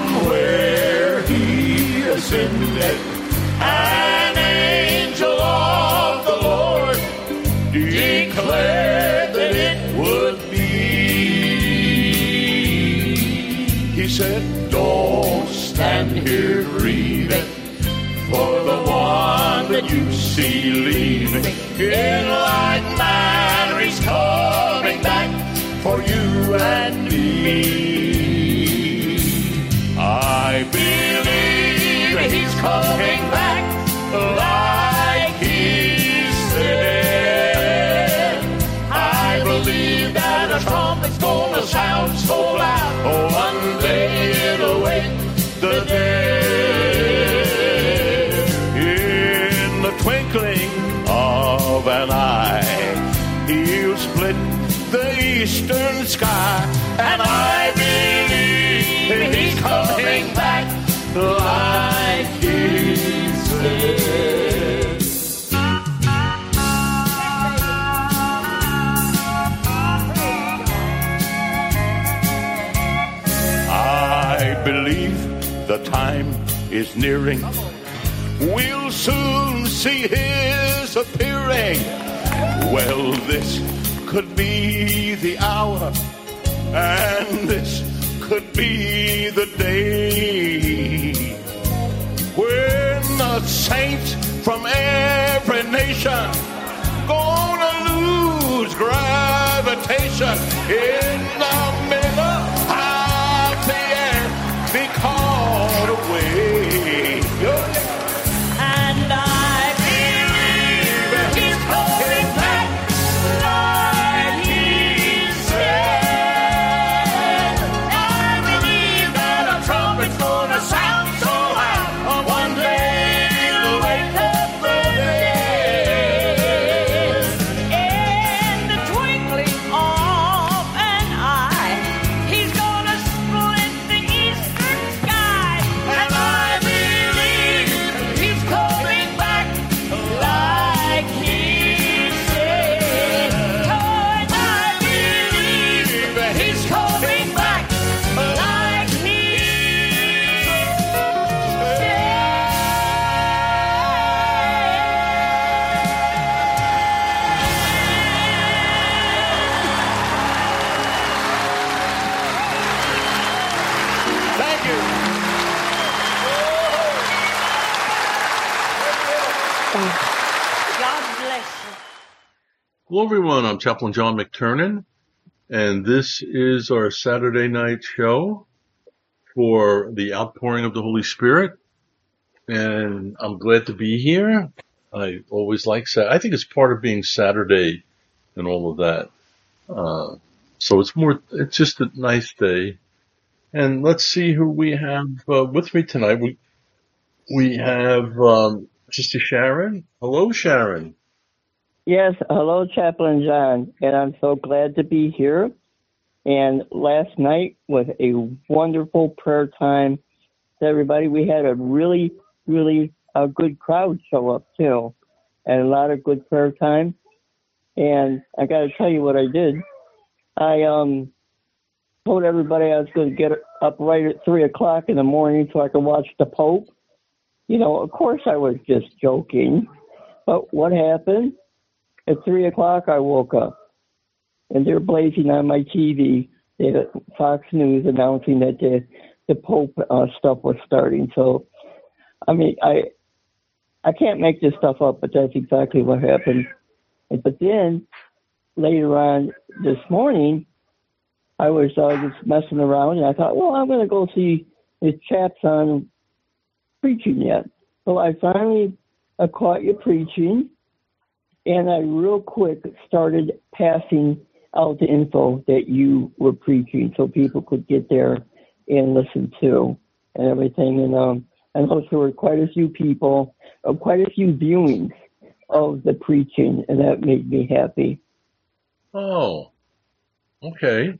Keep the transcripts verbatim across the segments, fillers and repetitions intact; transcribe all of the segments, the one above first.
from where he ascended, an angel of the Lord declared that it would be. He said, don't stand here grieving for the one that you see leaving. In like manner he's coming back for you and me. I believe he's coming back like he said. I believe that a trumpet's gonna sound so loud, oh, one day it'll wake the dead. In the twinkling of an eye, he'll split the eastern sky, and I believe he's coming back like he said. I believe the time is nearing. We'll soon see his appearing. Well, this could be the hour, and this could be the day when the saints from every nation gonna lose gravitation in the middle of the air, be caught away. And I believe he's coming back like he said. I believe that a trumpet's gonna sound so loud, one day it'll wake up the dead. In the twinkling of an eye, he's gonna split the eastern sky, and I believe he's coming back like he said. Lord, I believe that he's coming back like he said. Thank you. God bless you. Hello, everyone. I'm Chaplain John McTurnan, and this is our Saturday night show for the outpouring of the Holy Spirit. And I'm glad to be here. I always like Saturday. I think it's part of being Saturday and all of that. Uh, so it's more, it's just a nice day. And let's see who we have uh, with me tonight. We, we have um, Sister Sharon. Hello, Sharon. Yes, hello, Chaplain John, and I'm so glad to be here. And last night was a wonderful prayer time to everybody. We had a really, really a good crowd show up, too, and a lot of good prayer time. And I got to tell you what I did. I um told everybody I was going to get up right at three o'clock in the morning so I could watch the Pope. You know, of course I was just joking. But what happened? At three o'clock, I woke up, and they're blazing on my T V, the Fox News, announcing that the, the Pope uh, stuff was starting. So, I mean, I I can't make this stuff up, but that's exactly what happened. But then, later on this morning, I was uh, just messing around, and I thought, well, I'm going to go see if Chap's on preaching yet. So I finally uh, caught you preaching, and I real quick started passing out the info that you were preaching so people could get there and listen to and everything. And um, I know there were quite a few people, uh, quite a few viewings of the preaching, and that made me happy. Oh, okay.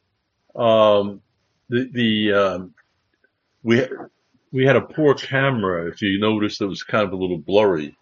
Um, the, the, um, we, we had a poor camera. If you noticed, it was kind of a little blurry.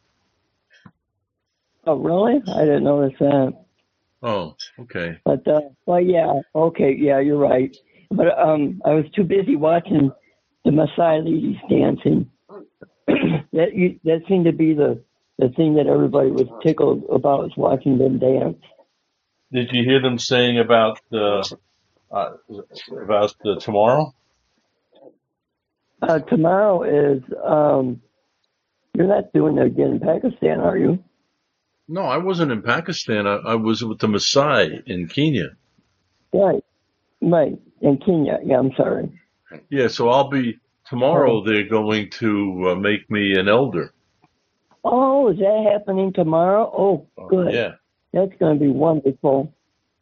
Oh, really? I didn't notice that. Oh, okay. But, uh, well, yeah, okay, yeah, you're right. But um, I was too busy watching the Messiah ladies dancing. that you, that seemed to be the the thing that everybody was tickled about, was watching them dance. Did you hear them saying about the uh, about the tomorrow? Uh, tomorrow is um, you're not doing it again in Pakistan, are you? No, I wasn't in Pakistan. I, I was with the Maasai in Kenya. Right, right, in Kenya. Yeah, I'm sorry. Yeah, so I'll be tomorrow. They're going to uh, make me an elder. Oh, is that happening tomorrow? Oh, good. Yeah, That's going to be wonderful.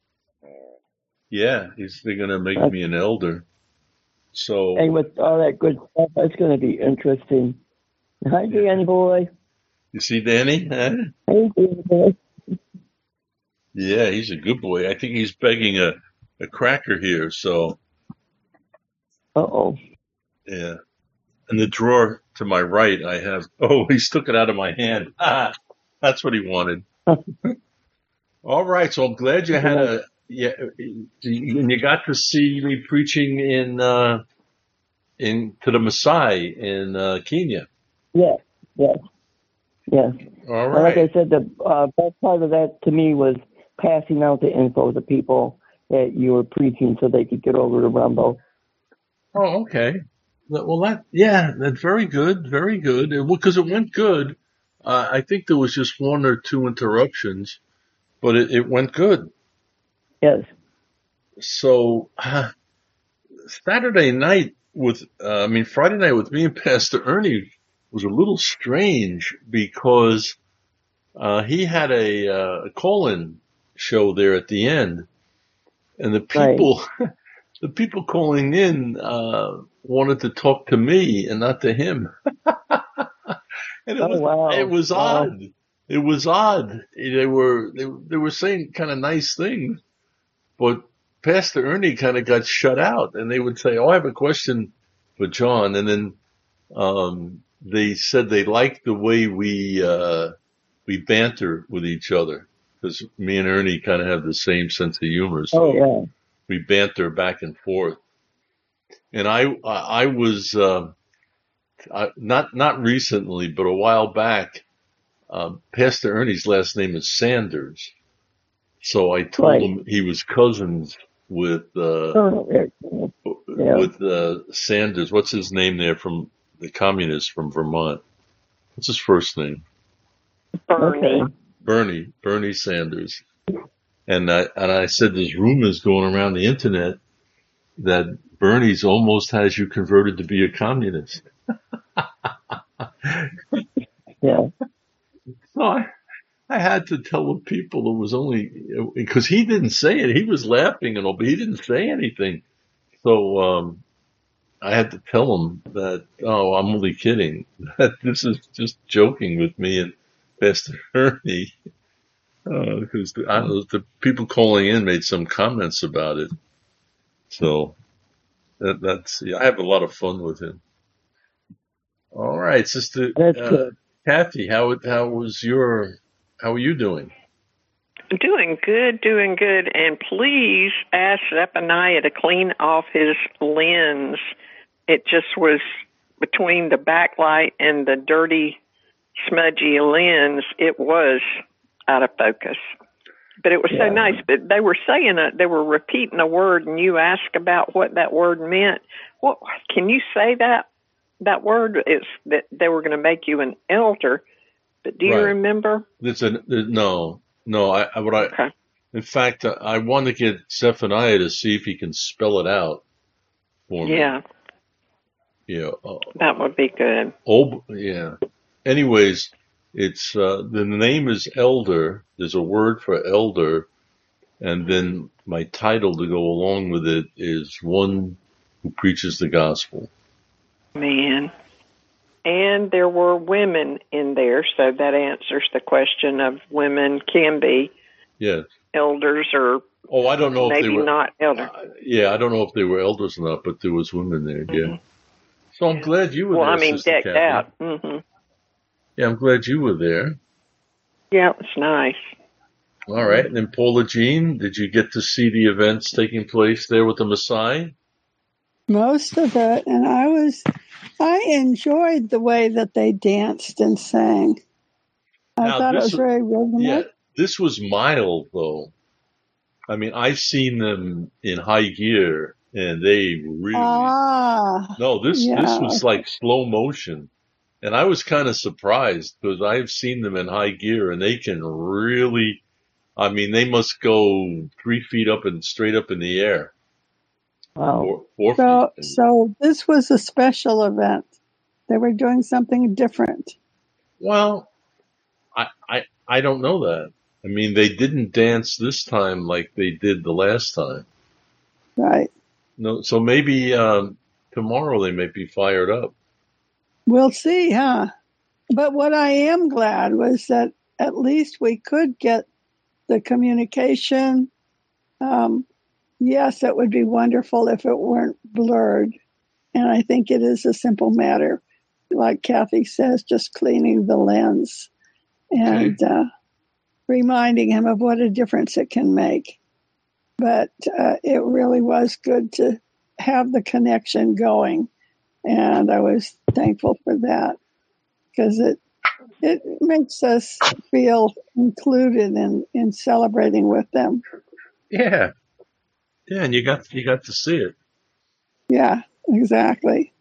yeah. He's, they're going to make That's- me an elder. So And with all that good stuff, that's going to be interesting. Hi, Danny boy. you see, Danny? Huh? Hey, Danny boy. Yeah, he's a good boy. I think he's begging a, a cracker here. So Uh-oh. yeah. In the drawer to my right, I have. Oh, he's took it out of my hand. Ah, that's what he wanted. All right, so I'm glad you had a yeah, and you got to see me preaching in uh, in to the Maasai in uh, Kenya. Yes, yes, yes. All Well, like right. I said, the uh, best part of that to me was passing out the info to people that you were preaching so they could get over to Rumbo. Oh, okay. Well, that yeah, that's very good, very good. Because it, it went good. Uh, I think there was just one or two interruptions, but it, it went good. Yes. So uh, Saturday night with, uh, I mean, Friday night with me and Pastor Ernie was a little strange because uh, he had a, uh, a call-in show there at the end, and the people, right. the people calling in uh, wanted to talk to me and not to him. And it oh, was, wow. it was wow. odd. It was odd. They were, they, they were saying kind of nice things, but Pastor Ernie kind of got shut out, and they would say, "Oh, I have a question for John," and then um, they said they liked the way we uh, we banter with each other, because me and Ernie kind of have the same sense of humor, so oh, yeah. we banter back and forth. And I I was uh, I, not not recently, but a while back. Uh, Pastor Ernie's last name is Sanders, so I told right. him he was cousins with uh, oh, yeah. with uh, Sanders. What's his name there from the communist from Vermont? What's his first name? Bernie. Okay. Bernie. Bernie Sanders. And I and I said there's rumors going around the internet that Bernie's almost has you converted to be a communist. yeah. So I, I had to tell the people it was only because he didn't say it. He was laughing and all, but he didn't say anything. So um, I had to tell him that, oh, I'm only kidding. That this is just joking with me and Pastor Ernie. Because uh, the, the people calling in made some comments about it. So that, that's yeah, I have a lot of fun with him. All right, Sister uh, Kathy, how how was your how are you doing? Doing good, doing good. And please ask Zephaniah to clean off his lens. It just was between the backlight and the dirty, smudgy lens. It was out of focus. But it was yeah. so nice. But they were saying it, they were repeating a word, and you asked about what that word meant. What can you say that? That word is that they were going to make you an elder, but do you right. remember? It's a no, no. I, I what I okay. in fact I, I want to get Zephaniah to see if he can spell it out for me. Yeah, yeah, uh, that would be good. Oh, yeah. Anyways, it's uh, the name is elder. There's a word for elder, and then my title to go along with it is one who preaches the gospel. Man. And there were women in there, so that answers the question of women can be yes. elders or oh, I don't know maybe if they were not elders. Uh, yeah, I don't know if they were elders or not, but there was women there. Mm-hmm. Yeah. So I'm glad you were well, there. Well, I mean, Sister decked Kathy. out. Mm-hmm. Yeah, I'm glad you were there. Yeah, it was nice. All right, and then Paula Jean, did you get to see the events taking place there with the Maasai? most of it, and I was, I enjoyed the way that they danced and sang. I Now, thought it this was very Yeah, rhythmic. this was mild though. I mean, I've seen them in high gear, and they really Ah, no. This this yeah, was like slow motion, and I was kind of surprised because I've seen them in high gear, and they can really. I mean, they must go three feet up and straight up in the air, Wow. four, four so feet. so this was a special event. They were doing something different. Well, I I I don't know that. I mean, they didn't dance this time like they did the last time. Right. No, so maybe um, tomorrow they may be fired up. We'll see, huh? But what I am glad was that at least we could get the communication. Um, yes, it would be wonderful if it weren't blurred. And I think it is a simple matter, like Kathy says, just cleaning the lens and uh, reminding him of what a difference it can make. But uh, it really was good to have the connection going. And I was thankful for that because it it makes us feel included in, in celebrating with them. Yeah, yeah, and you got you got to see it. Yeah, exactly.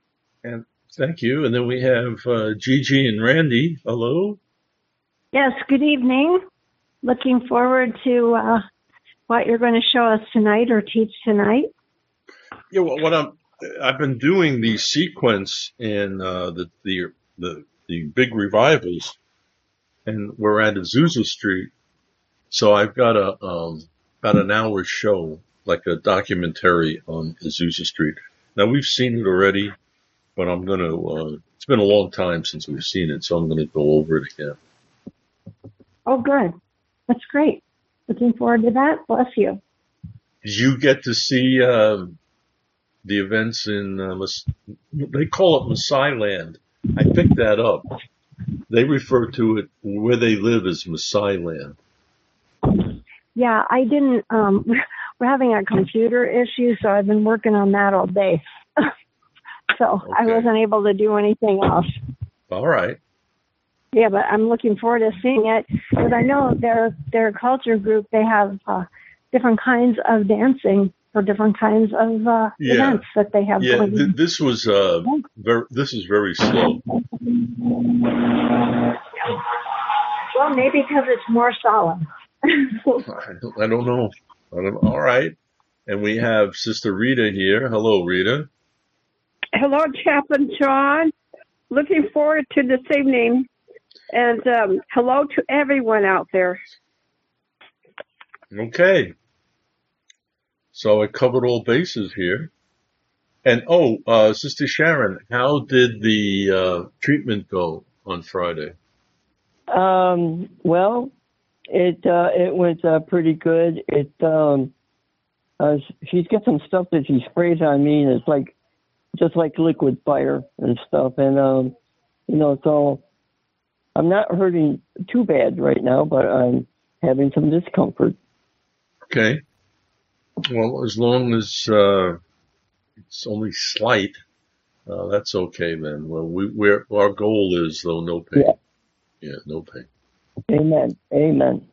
And thank you. And then we have uh, Gigi and Randy. Hello. Yes, good evening. Looking forward to uh, what you're going to show us tonight or teach tonight. Yeah, well, what I'm I've been doing the sequence in uh, the the the the big revivals, and we're at Azusa Street, so I've got a um about an hour show, like a documentary on Azusa Street. Now we've seen it already, but I'm gonna. Uh, it's been a long time since we've seen it, so I'm gonna go over it again. Oh, good. That's great. Looking forward to that. Bless you. Did you get to see uh, the events in? Uh, Mas- they call it Maasai Land. I picked that up. They refer to it where they live as Maasai Land. Yeah, I didn't. Um, we're having a computer issue, so I've been working on that all day. so Okay. I wasn't able to do anything else. All right. Yeah, but I'm looking forward to seeing it because I know their their culture group. They have uh, different kinds of dancing for different kinds of uh, Yeah. events that they have Yeah, going. th- this was uh, very. This is very slow. Well, maybe because it's more solemn. I don't, I don't know. I don't, all right. And we have Sister Rita here. Hello, Rita. Hello, Chaplain John. Looking forward to this evening. And um, hello to everyone out there. Okay. So I covered all bases here. And, oh, uh, Sister Sharon, how did the uh, treatment go on Friday? Um, well, it uh, it went uh, pretty good. It um, uh, she's got some stuff that she sprays on me, and it's like just like liquid fire and stuff. And um, you know, so I'm not hurting too bad right now, but I'm having some discomfort. Okay. Well, as long as uh, it's only slight, uh, that's okay then. Well, we we're, our goal is though no pain. Yeah. Yeah, no pain. Amen. Amen.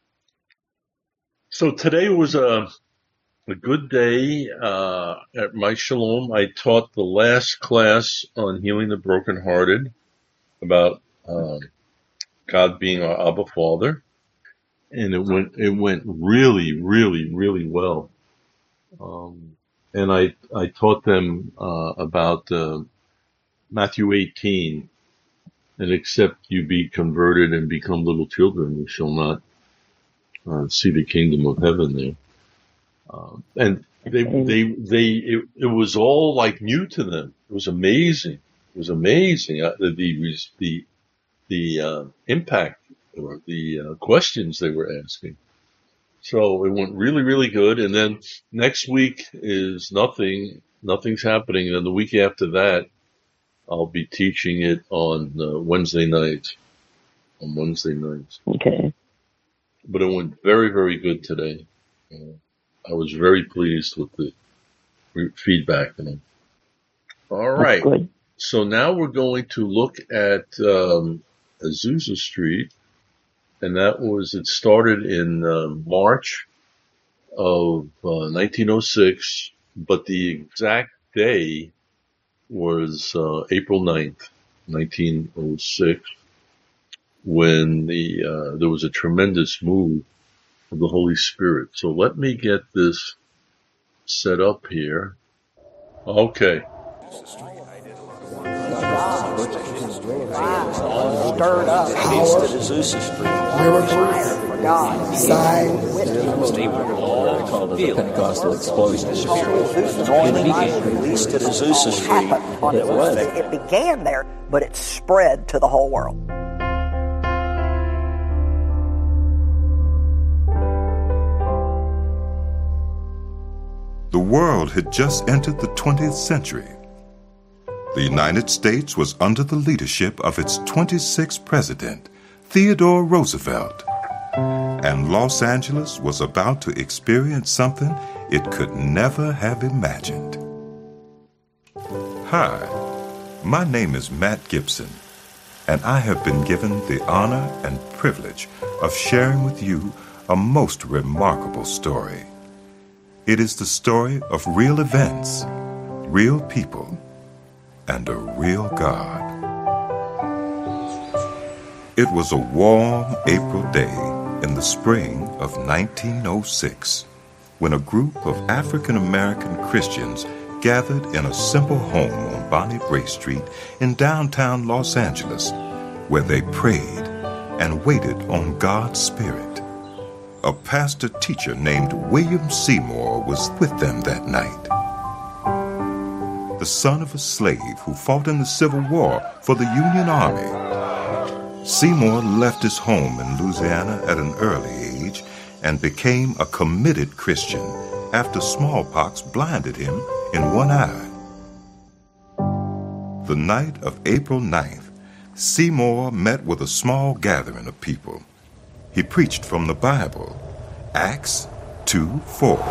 So today was a a good day uh, at my Shalom. I taught the last class on healing the brokenhearted, about um, God being our Abba Father, and it went it went really, really, really well. Um, and I I taught them uh, about uh, Matthew eighteen, and except you be converted and become little children, you shall not uh, see the kingdom of heaven there. Um, and they, they, they, it, it was all like new to them. It was amazing. It was amazing. Uh, the, the, the, the, uh, impact or the, uh, questions they were asking. So it went really, really good. And then next week is nothing, nothing's happening. And then the week after that, I'll be teaching it on uh, Wednesday nights, on Wednesday nights. Okay. But it went very, very good today. Uh, I was very pleased with the feedback from them. All right. Good. So now we're going to look at um, Azusa Street, and that was, it started in uh, March of uh, nineteen oh six, but the exact day was uh, April ninth, nineteen oh six, when the uh, there was a tremendous move of the Holy Spirit. So let me get this set up here. Okay. Stirred up. Power. Azusa Street. Miracles. For God. Signs. They called it a Pentecostal explosion. Released at Azusa Street. It was. It began there, but it spread to the whole world. The world had just entered the twentieth century. The United States was under the leadership of its twenty-sixth president, Theodore Roosevelt, and Los Angeles was about to experience something it could never have imagined. Hi, my name is Matt Gibson, and I have been given the honor and privilege of sharing with you a most remarkable story. It is the story of real events, real people, and a real God. It was a warm April day in the spring of nineteen oh six when a group of African American Christians gathered in a simple home on Bonnie Brae Street in downtown Los Angeles, where they prayed and waited on God's Spirit. A pastor-teacher named William Seymour was with them that night. The son of a slave who fought in the Civil War for the Union Army. Seymour left his home in Louisiana at an early age and became a committed Christian after smallpox blinded him in one eye. The night of April ninth, Seymour met with a small gathering of people. He preached from the Bible, Acts two four.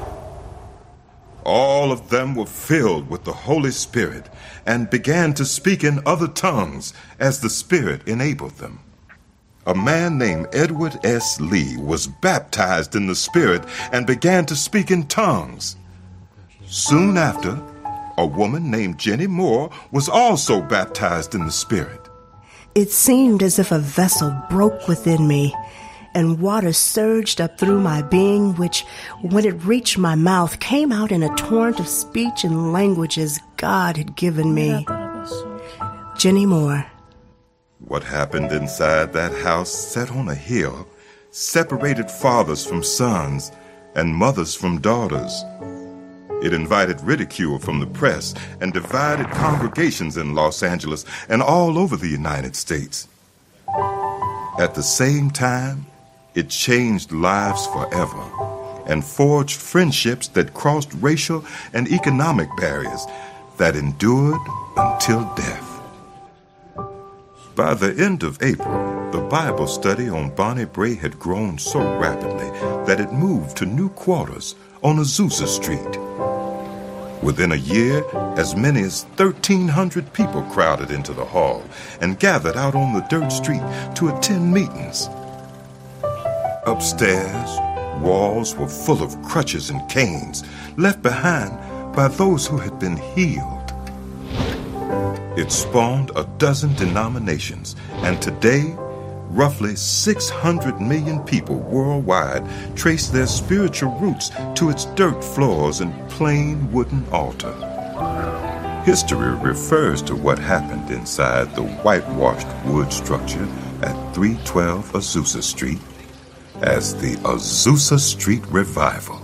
All of them were filled with the Holy Spirit and began to speak in other tongues as the Spirit enabled them. A man named Edward S. Lee was baptized in the Spirit and began to speak in tongues. Soon after, a woman named Jenny Moore was also baptized in the Spirit. It seemed as if a vessel broke within me, and water surged up through my being, which, when it reached my mouth, came out in a torrent of speech and languages God had given me. Jenny Moore. What happened inside that house set on a hill, separated fathers from sons and mothers from daughters. It invited ridicule from the press and divided congregations in Los Angeles and all over the United States. At the same time, it changed lives forever and forged friendships that crossed racial and economic barriers that endured until death. By the end of April, the Bible study on Bonnie Brae had grown so rapidly that it moved to new quarters on Azusa Street. Within a year, as many as thirteen hundred people crowded into the hall and gathered out on the dirt street to attend meetings. Upstairs, walls were full of crutches and canes left behind by those who had been healed. It spawned a dozen denominations, and today, roughly six hundred million people worldwide trace their spiritual roots to its dirt floors and plain wooden altar. History refers to what happened inside the whitewashed wood structure at three twelve Azusa Street as the Azusa Street Revival.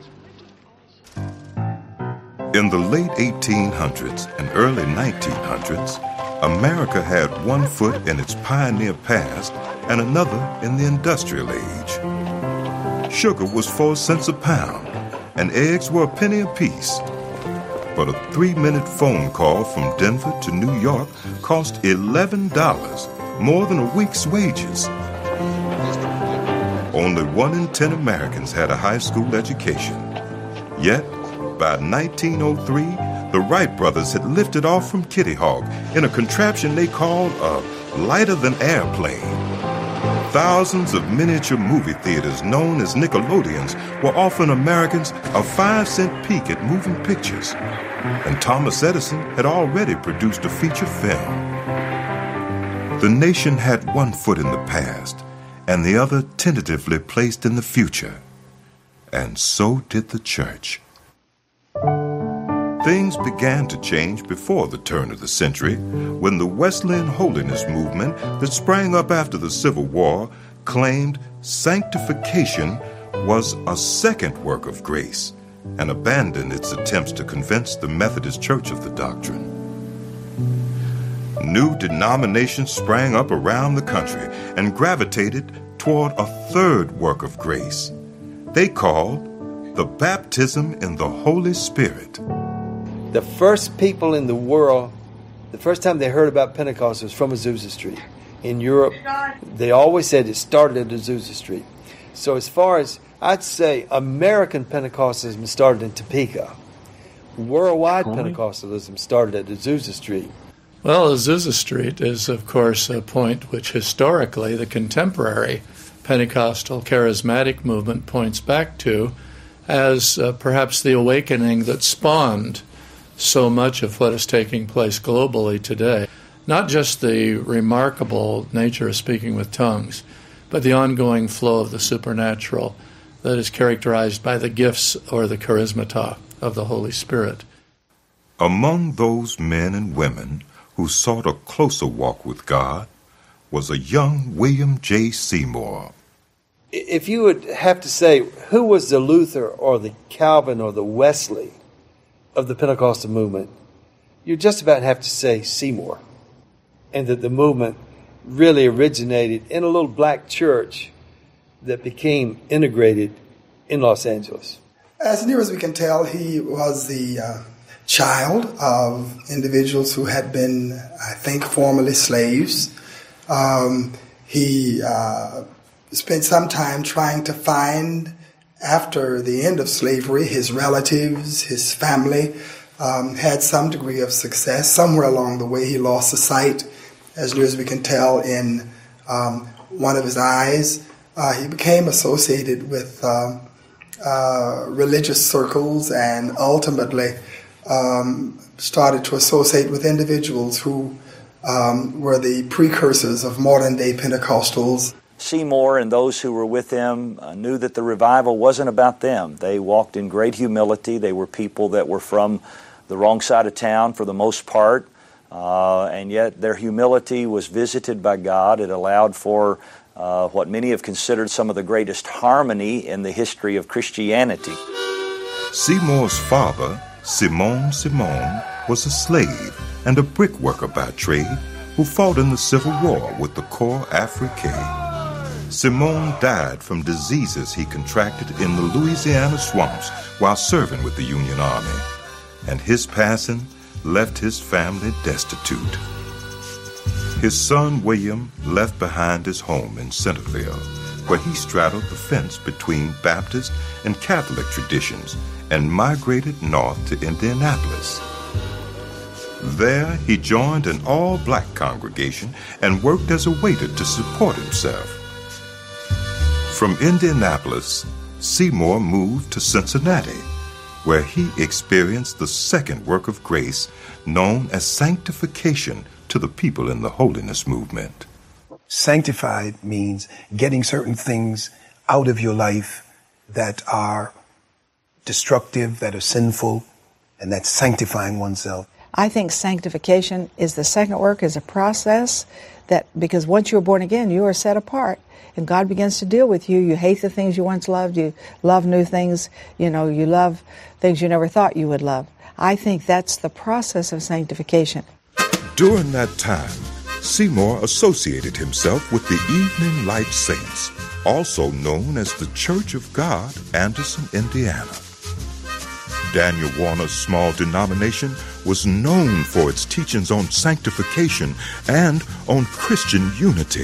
In the late eighteen hundreds and early nineteen hundreds, America had one foot in its pioneer past and another in the industrial age. Sugar was four cents a pound, and eggs were a penny apiece. But a three-minute phone call from Denver to New York cost eleven dollars, more than a week's wages. Only one in ten Americans had a high school education. Yet, by nineteen oh three, the Wright brothers had lifted off from Kitty Hawk in a contraption they called a lighter-than-air plane. Thousands of miniature movie theaters known as Nickelodeons were offering Americans a five-cent peek at moving pictures. And Thomas Edison had already produced a feature film. The nation had one foot in the past and the other tentatively placed in the future. And so did the church. Things began to change before the turn of the century when the Wesleyan holiness movement that sprang up after the Civil War claimed sanctification was a second work of grace and abandoned its attempts to convince the Methodist Church of the doctrine. New denominations sprang up around the country and gravitated toward a third work of grace they called the baptism in the Holy Spirit. The first people in the world, the first time they heard about Pentecost was from Azusa Street. In Europe, they always said it started at Azusa Street. So as far as, I'd say, American Pentecostalism started in Topeka. Worldwide Pentecostalism started at Azusa Street. Well, Azusa Street is, of course, a point which historically the contemporary Pentecostal charismatic movement points back to as uh, perhaps the awakening that spawned so much of what is taking place globally today. Not just the remarkable nature of speaking with tongues, but the ongoing flow of the supernatural that is characterized by the gifts or the charismata of the Holy Spirit. Among those men and women who sought a closer walk with God was a young William J. Seymour. If you would have to say who was the Luther or the Calvin or the Wesley of the Pentecostal movement, you just about have to say Seymour. And that the movement really originated in a little black church that became integrated in Los Angeles. As near as we can tell, he was the uh, child of individuals who had been, I think, formerly slaves. Um, he uh, spent some time trying to find, after the end of slavery, his relatives, his family, um, had some degree of success. Somewhere along the way, he lost the sight, as near as we can tell, in um, one of his eyes. Uh, he became associated with uh, uh, religious circles and ultimately um, started to associate with individuals who um, were the precursors of modern-day Pentecostals. Seymour and those who were with him uh, knew that the revival wasn't about them. They walked in great humility. They were people that were from the wrong side of town for the most part, uh, and yet their humility was visited by God. It allowed for uh, what many have considered some of the greatest harmony in the history of Christianity. Seymour's father, Simon Simon, was a slave and a brickworker by trade who fought in the Civil War with the Corps Africain. Simon died from diseases he contracted in the Louisiana swamps while serving with the Union Army, and his passing left his family destitute. His son William left behind his home in Centerville, where he straddled the fence between Baptist and Catholic traditions and migrated north to Indianapolis. There he joined an all-black congregation and worked as a waiter to support himself. From Indianapolis, Seymour moved to Cincinnati, where he experienced the second work of grace known as sanctification to the people in the holiness movement. Sanctified means getting certain things out of your life that are destructive, that are sinful, and that's sanctifying oneself. I think sanctification is the second work, is a process that, because once you're born again, you are set apart. And God begins to deal with you. You hate the things you once loved. You love new things. You know, you love things you never thought you would love. I think that's the process of sanctification. During that time, Seymour associated himself with the Evening Light Saints, also known as the Church of God, Anderson, Indiana. Daniel Warner's small denomination was known for its teachings on sanctification and on Christian unity.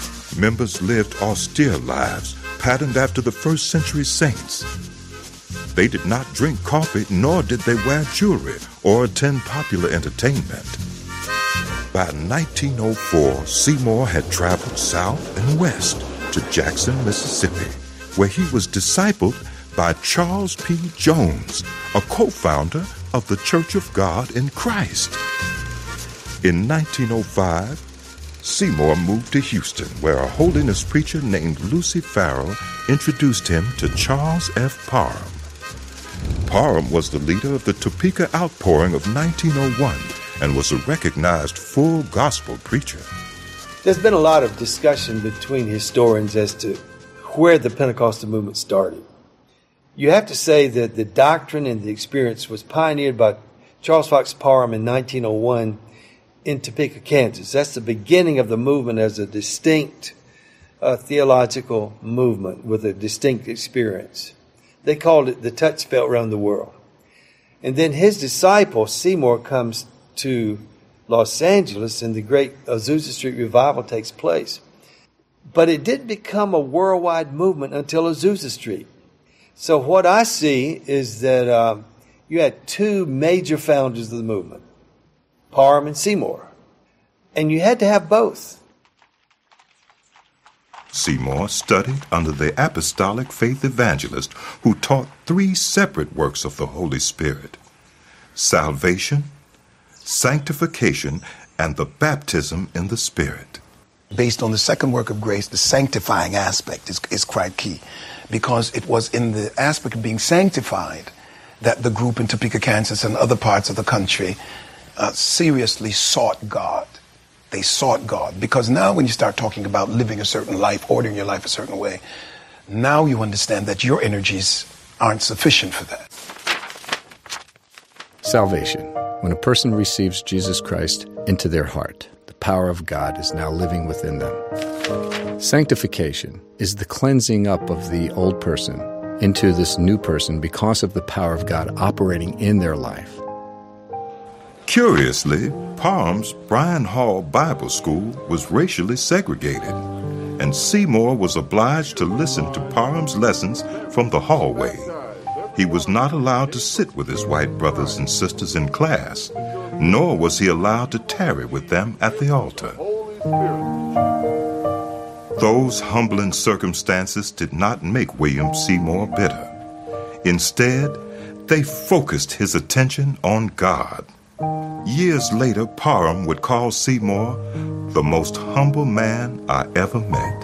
Members lived austere lives patterned after the first century saints. They did not drink coffee, nor did they wear jewelry or attend popular entertainment. By nineteen oh four, Seymour had traveled south and west to Jackson, Mississippi, where he was discipled by Charles P. Jones, a co-founder of the Church of God in Christ. In nineteen oh five, Seymour moved to Houston, where a holiness preacher named Lucy Farrell introduced him to Charles F. Parham. Parham was the leader of the Topeka outpouring of nineteen oh one and was a recognized full gospel preacher. There's been a lot of discussion between historians as to where the Pentecostal movement started. You have to say that the doctrine and the experience was pioneered by Charles Fox Parham in nineteen oh one in Topeka, Kansas. That's the beginning of the movement as a distinct uh, theological movement with a distinct experience. They called it the touch felt around the world. And then his disciple, Seymour, comes to Los Angeles and the great Azusa Street revival takes place. But it didn't become a worldwide movement until Azusa Street. So what I see is that uh, you had two major founders of the movement, Parham and Seymour. And you had to have both. Seymour studied under the apostolic faith evangelist who taught three separate works of the Holy Spirit: salvation, sanctification, and the baptism in the Spirit. Based on the second work of grace, the sanctifying aspect is, is quite key, because it was in the aspect of being sanctified that the group in Topeka, Kansas and other parts of the country uh, seriously sought God. They sought God, because now when you start talking about living a certain life, ordering your life a certain way, now you understand that your energies aren't sufficient for that. Salvation. When a person receives Jesus Christ into their heart, the power of God is now living within them. Sanctification is the cleansing up of the old person into this new person because of the power of God operating in their life. Curiously, Parham's Bryan Hall Bible School was racially segregated, and Seymour was obliged to listen to Parham's lessons from the hallway. He was not allowed to sit with his white brothers and sisters in class, nor was he allowed to tarry with them at the altar. Those humbling circumstances did not make William Seymour bitter. Instead, they focused his attention on God. Years later, Parham would call Seymour the most humble man I ever met.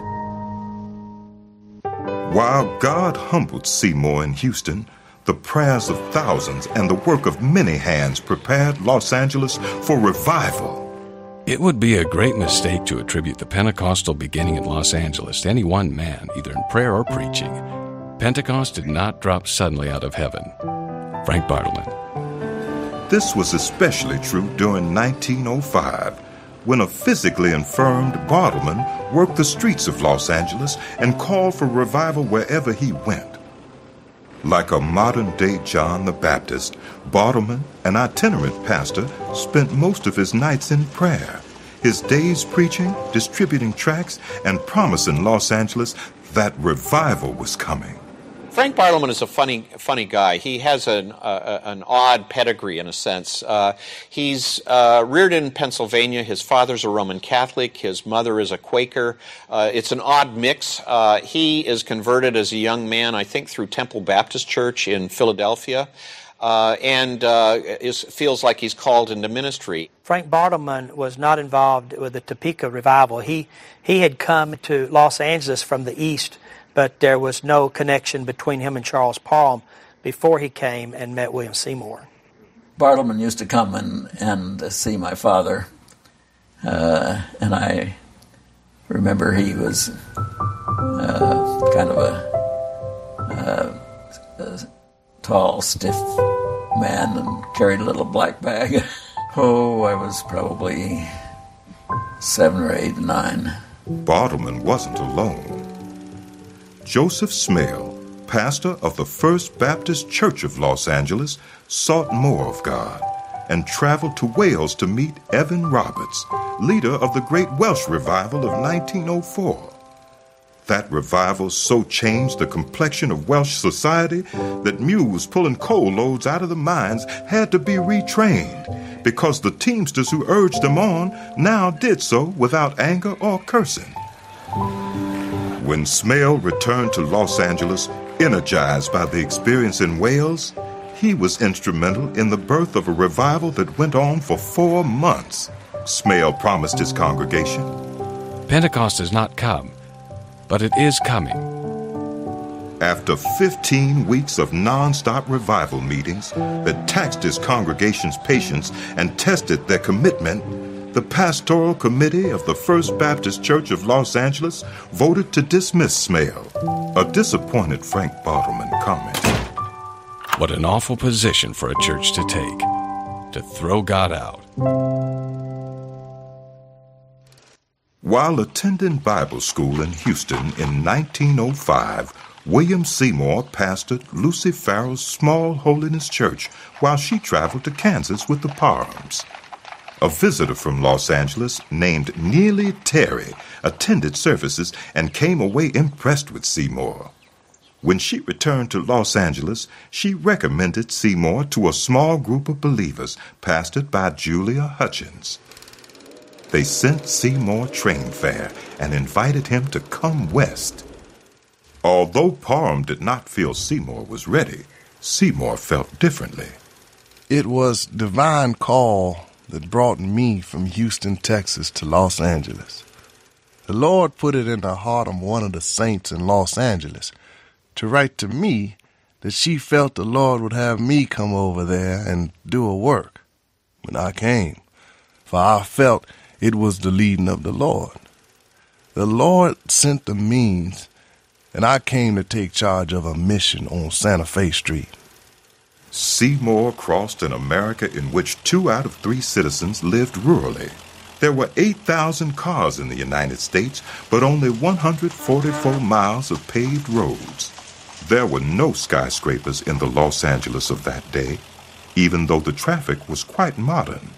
While God humbled Seymour in Houston, the prayers of thousands and the work of many hands prepared Los Angeles for revival. It would be a great mistake to attribute the Pentecostal beginning in Los Angeles to any one man, either in prayer or preaching. Pentecost did not drop suddenly out of heaven. Frank Bartleman. This was especially true during nineteen oh five, when a physically infirmed Bartleman worked the streets of Los Angeles and called for revival wherever he went. Like a modern-day John the Baptist, Bartleman, an itinerant pastor, spent most of his nights in prayer, his days preaching, distributing tracts, and promising Los Angeles that revival was coming. Frank Bartleman is a funny, funny guy. He has an uh, an odd pedigree in a sense. Uh, he's uh, reared in Pennsylvania. His father's a Roman Catholic. His mother is a Quaker. Uh, it's an odd mix. Uh, he is converted as a young man, I think, through Temple Baptist Church in Philadelphia, uh, and uh, is, feels like he's called into ministry. Frank Bartleman was not involved with the Topeka revival. He he had come to Los Angeles from the east, but there was no connection between him and Charles Parham before he came and met William Seymour. Bartleman used to come and, and see my father, uh, and I remember he was uh, kind of a, uh, a tall, stiff man and carried a little black bag. Oh, I was probably seven or eight, nine. Bartleman wasn't alone. Joseph Smale, pastor of the First Baptist Church of Los Angeles, sought more of God and traveled to Wales to meet Evan Roberts, leader of the Great Welsh Revival of nineteen oh four. That revival so changed the complexion of Welsh society that mules pulling coal loads out of the mines had to be retrained because the teamsters who urged them on now did so without anger or cursing. When Smale returned to Los Angeles, energized by the experience in Wales, he was instrumental in the birth of a revival that went on for four months. Smale promised his congregation, Pentecost has not come, but it is coming. After fifteen weeks of non-stop revival meetings that taxed his congregation's patience and tested their commitment, the pastoral committee of the First Baptist Church of Los Angeles voted to dismiss Smale. A disappointed Frank Bartleman commented, What an awful position for a church to take, to throw God out. While attending Bible school in Houston in nineteen oh five, William Seymour pastored Lucy Farrell's Small Holiness Church while she traveled to Kansas with the Parhams. A visitor from Los Angeles named Neely Terry attended services and came away impressed with Seymour. When she returned to Los Angeles, she recommended Seymour to a small group of believers pastored by Julia Hutchins. They sent Seymour train fare and invited him to come west. Although Parham did not feel Seymour was ready, Seymour felt differently. It was divine call that brought me from Houston, Texas to Los Angeles. The Lord put it in the heart of one of the saints in Los Angeles to write to me that she felt the Lord would have me come over there and do a work. When I came, for I felt it was the leading of the Lord. The Lord sent the means, and I came to take charge of a mission on Santa Fe Street. Seymour crossed an America in which two out of three citizens lived rurally. There were eight thousand cars in the United States, but only one hundred forty-four miles of paved roads. There were no skyscrapers in the Los Angeles of that day, even though the traffic was quite modern.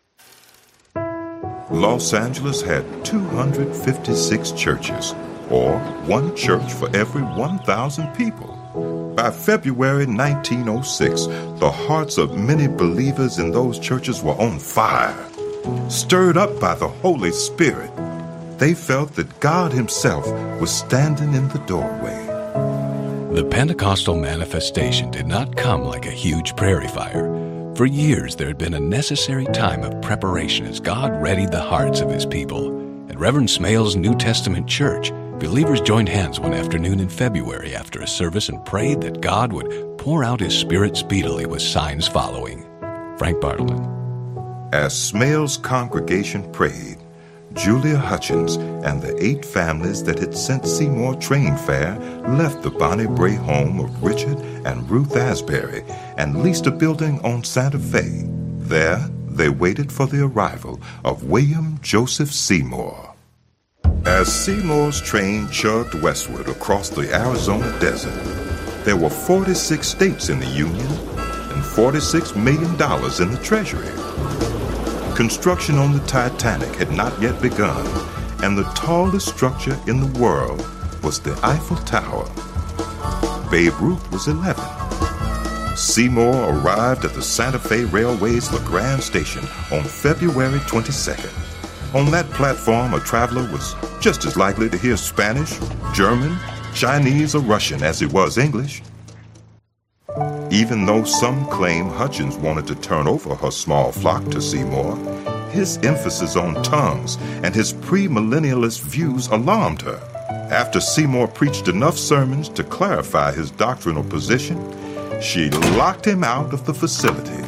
Los Angeles had two hundred fifty-six churches, or one church for every one thousand people. By February nineteen oh six, the hearts of many believers in those churches were on fire. Stirred up by the Holy Spirit, they felt that God Himself was standing in the doorway. The Pentecostal manifestation did not come like a huge prairie fire. For years, there had been a necessary time of preparation as God readied the hearts of His people. At Reverend Smale's New Testament church, believers joined hands one afternoon in February after a service and prayed that God would pour out His Spirit speedily with signs following. Frank Bartleman. As Smale's congregation prayed, Julia Hutchins and the eight families that had sent Seymour train fare left the Bonnie Bray home of Richard and Ruth Asbury and leased a building on Santa Fe. There, they waited for the arrival of William Joseph Seymour. As Seymour's train chugged westward across the Arizona desert, there were forty-six states in the Union and forty-six million dollars in the Treasury. Construction on the Titanic had not yet begun, and the tallest structure in the world was the Eiffel Tower. Babe Ruth was eleven. Seymour arrived at the Santa Fe Railway's La Grande Station on February twenty-second. On that platform, a traveler was just as likely to hear Spanish, German, Chinese, or Russian as he was English. Even though some claim Hutchins wanted to turn over her small flock to Seymour, his emphasis on tongues and his premillennialist views alarmed her. After Seymour preached enough sermons to clarify his doctrinal position, she locked him out of the facility.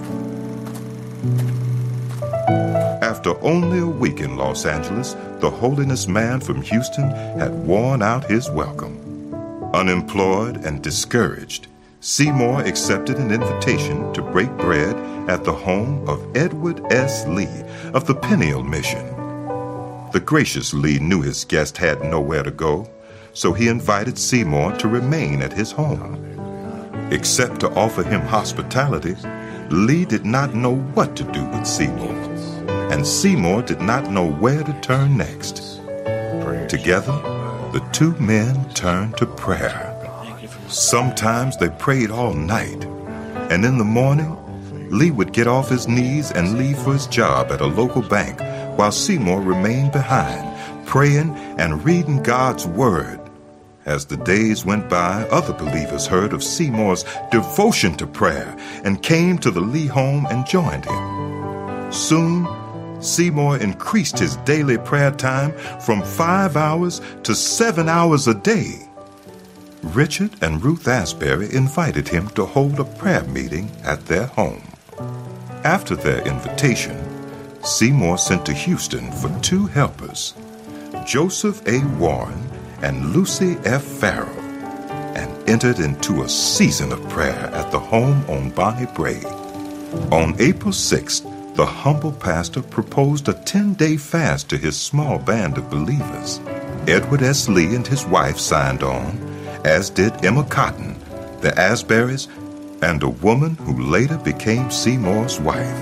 After only a week in Los Angeles, the holiness man from Houston had worn out his welcome. Unemployed and discouraged, Seymour accepted an invitation to break bread at the home of Edward S. Lee of the Peniel Mission. The gracious Lee knew his guest had nowhere to go, so he invited Seymour to remain at his home. Except to offer him hospitality, Lee did not know what to do with Seymour, and Seymour did not know where to turn next. Together, the two men turned to prayer. Sometimes they prayed all night, and in the morning, Lee would get off his knees and leave for his job at a local bank, while Seymour remained behind, praying and reading God's Word. As the days went by, other believers heard of Seymour's devotion to prayer and came to the Lee home and joined him. Soon, Seymour increased his daily prayer time from five hours to seven hours a day. Richard and Ruth Asbury invited him to hold a prayer meeting at their home. After their invitation, Seymour sent to Houston for two helpers, Joseph A. Warren and Lucy F. Farrell, and entered into a season of prayer at the home on Bonnie Brae. On April sixth, the humble pastor proposed a ten-day fast to his small band of believers. Edward S. Lee and his wife signed on, as did Emma Cotton, the Asburys, and a woman who later became Seymour's wife,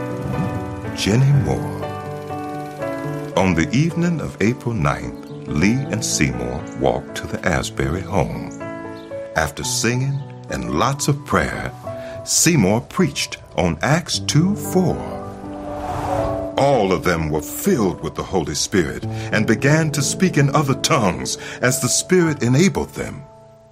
Jenny Moore. On the evening of April ninth, Lee and Seymour walked to the Asbury home. After singing and lots of prayer, Seymour preached on Acts two four. All of them were filled with the Holy Spirit and began to speak in other tongues as the Spirit enabled them.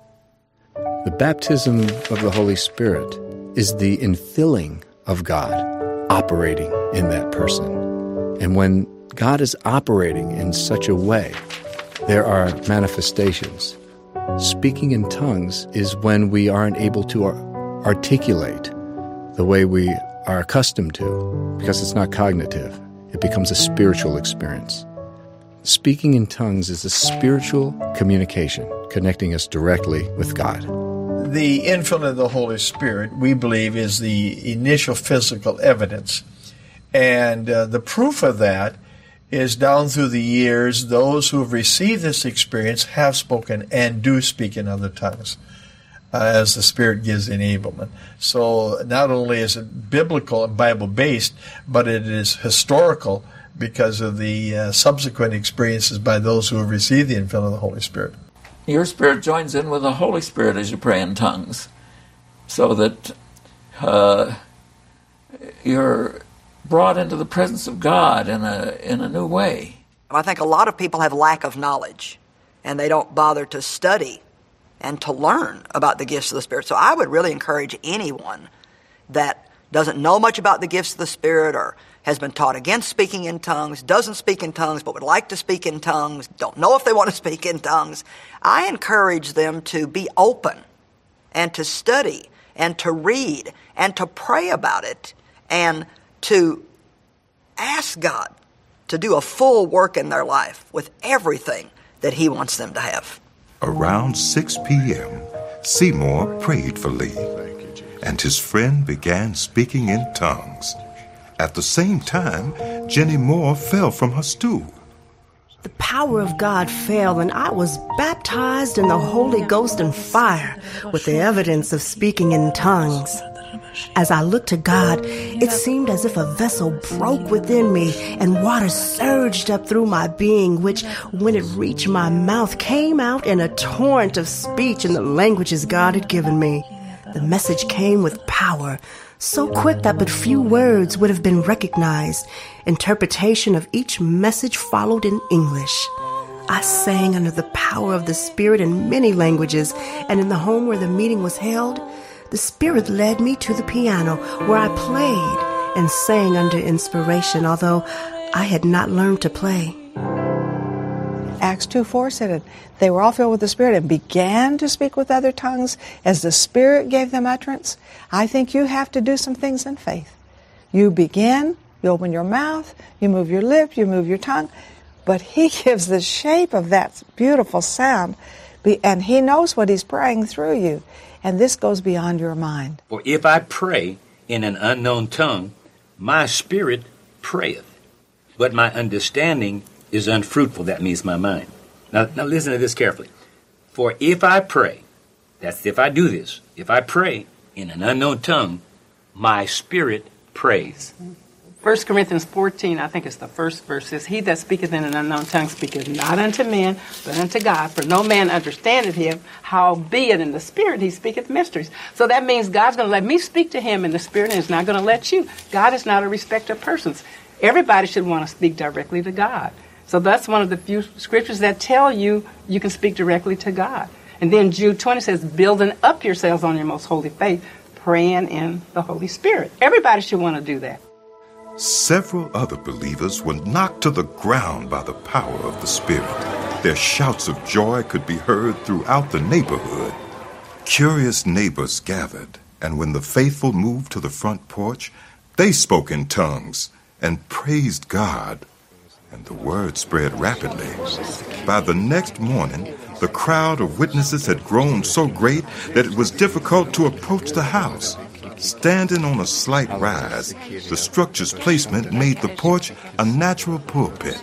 The baptism of the Holy Spirit is the infilling of God operating in that person. And when God is operating in such a way, there are manifestations. Speaking in tongues is when we aren't able to articulate the way we are accustomed to, because it's not cognitive. It becomes a spiritual experience. Speaking in tongues is a spiritual communication, connecting us directly with God. The infilling of the Holy Spirit, we believe, is the initial physical evidence. And uh, the proof of that is down through the years, those who have received this experience have spoken and do speak in other tongues uh, as the Spirit gives enablement. So not only is it biblical and Bible-based, but it is historical because of the uh, subsequent experiences by those who have received the infilling of the Holy Spirit. Your spirit joins in with the Holy Spirit as you pray in tongues, so that uh, you're brought into the presence of God in a in a new way. I think a lot of people have lack of knowledge, and they don't bother to study and to learn about the gifts of the Spirit. So I would really encourage anyone that doesn't know much about the gifts of the Spirit or has been taught against speaking in tongues, doesn't speak in tongues but would like to speak in tongues, don't know if they want to speak in tongues, I encourage them to be open and to study and to read and to pray about it and to ask God to do a full work in their life with everything that He wants them to have. Around six p.m., Seymour prayed for Lee, and his friend began speaking in tongues. At the same time, Jenny Moore fell from her stool. The power of God fell, and I was baptized in the Holy Ghost and fire with the evidence of speaking in tongues. As I looked to God, it seemed as if a vessel broke within me and water surged up through my being, which, when it reached my mouth, came out in a torrent of speech in the languages God had given me. The message came with power, so quick that but few words would have been recognized. Interpretation of each message followed in English. I sang under the power of the Spirit in many languages, and in the home where the meeting was held, the Spirit led me to the piano, where I played and sang under inspiration, although I had not learned to play. Acts two four said it. They were all filled with the Spirit and began to speak with other tongues as the Spirit gave them utterance. I think you have to do some things in faith. You begin, you open your mouth, you move your lip, you move your tongue, but He gives the shape of that beautiful sound, and He knows what He's praying through you. And this goes beyond your mind. For if I pray in an unknown tongue, my spirit prayeth, but my understanding is unfruitful. That means my mind. Now, now listen to this carefully. For if I pray, that's if I do this, if I pray in an unknown tongue, my spirit prays. First Corinthians fourteen, I think it's the first verse, says, He that speaketh in an unknown tongue speaketh not unto men, but unto God. For no man understandeth him, howbeit in the Spirit he speaketh mysteries. So that means God's going to let me speak to him in the Spirit, and he's not going to let you. God is not a respecter of persons. Everybody should want to speak directly to God. So that's one of the few scriptures that tell you you can speak directly to God. And then Jude twenty says, building up yourselves on your most holy faith, praying in the Holy Spirit. Everybody should want to do that. Several other believers were knocked to the ground by the power of the Spirit. Their shouts of joy could be heard throughout the neighborhood. Curious neighbors gathered, and when the faithful moved to the front porch, they spoke in tongues and praised God. And the word spread rapidly. By the next morning, the crowd of witnesses had grown so great that it was difficult to approach the house. Standing on a slight rise, the structure's placement made the porch a natural pulpit.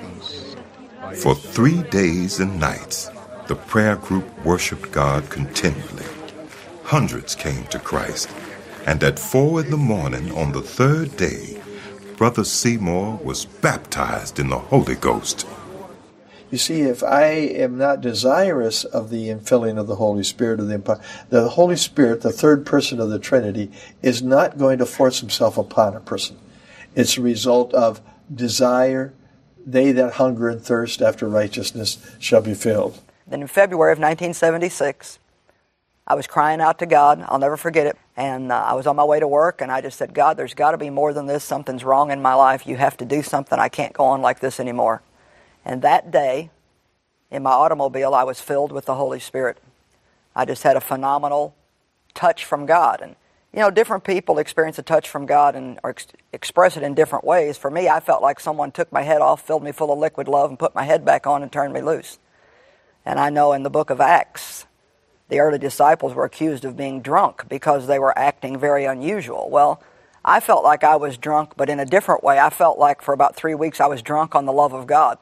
For three days and nights, the prayer group worshiped God continually. Hundreds came to Christ, and at four in the morning on the third day, Brother Seymour was baptized in the Holy Ghost. You see, if I am not desirous of the infilling of the Holy Spirit, of the empower, the Holy Spirit, the third person of the Trinity, is not going to force himself upon a person. It's a result of desire. They that hunger and thirst after righteousness shall be filled. Then in February of nineteen seventy-six, I was crying out to God. I'll never forget it. And uh, I was on my way to work, and I just said, God, there's got to be more than this. Something's wrong in my life. You have to do something. I can't go on like this anymore. And that day, in my automobile, I was filled with the Holy Spirit. I just had a phenomenal touch from God. And, you know, different people experience a touch from God and or ex- express it in different ways. For me, I felt like someone took my head off, filled me full of liquid love, and put my head back on and turned me loose. And I know in the book of Acts, the early disciples were accused of being drunk because they were acting very unusual. Well, I felt like I was drunk, but in a different way. I felt like for about three weeks I was drunk on the love of God.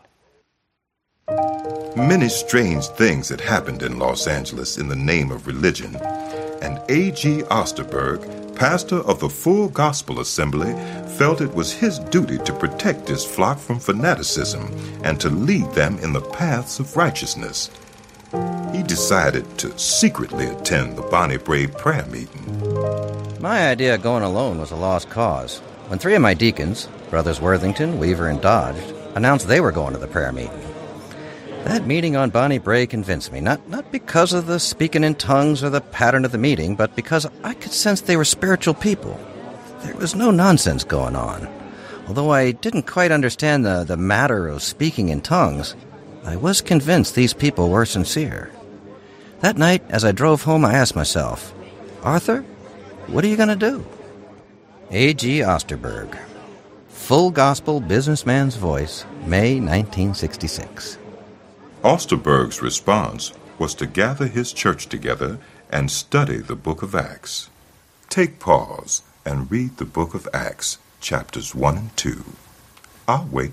Many strange things had happened in Los Angeles in the name of religion, and A G Osterberg, pastor of the Full Gospel Assembly, felt it was his duty to protect his flock from fanaticism and to lead them in the paths of righteousness. He decided to secretly attend the Bonnie Brae prayer meeting. My idea of going alone was a lost cause. When three of my deacons, Brothers Worthington, Weaver, and Dodge, announced they were going to the prayer meeting, that meeting on Bonnie Brae convinced me, not, not because of the speaking in tongues or the pattern of the meeting, but because I could sense they were spiritual people. There was no nonsense going on. Although I didn't quite understand the, the matter of speaking in tongues, I was convinced these people were sincere. That night, as I drove home, I asked myself, Arthur, what are you going to do? A G Osterberg, Full Gospel Businessman's Voice, May nineteen sixty-six. Osterberg's response was to gather his church together and study the book of Acts. Take pause and read the book of Acts, chapters one and two. I'll wait.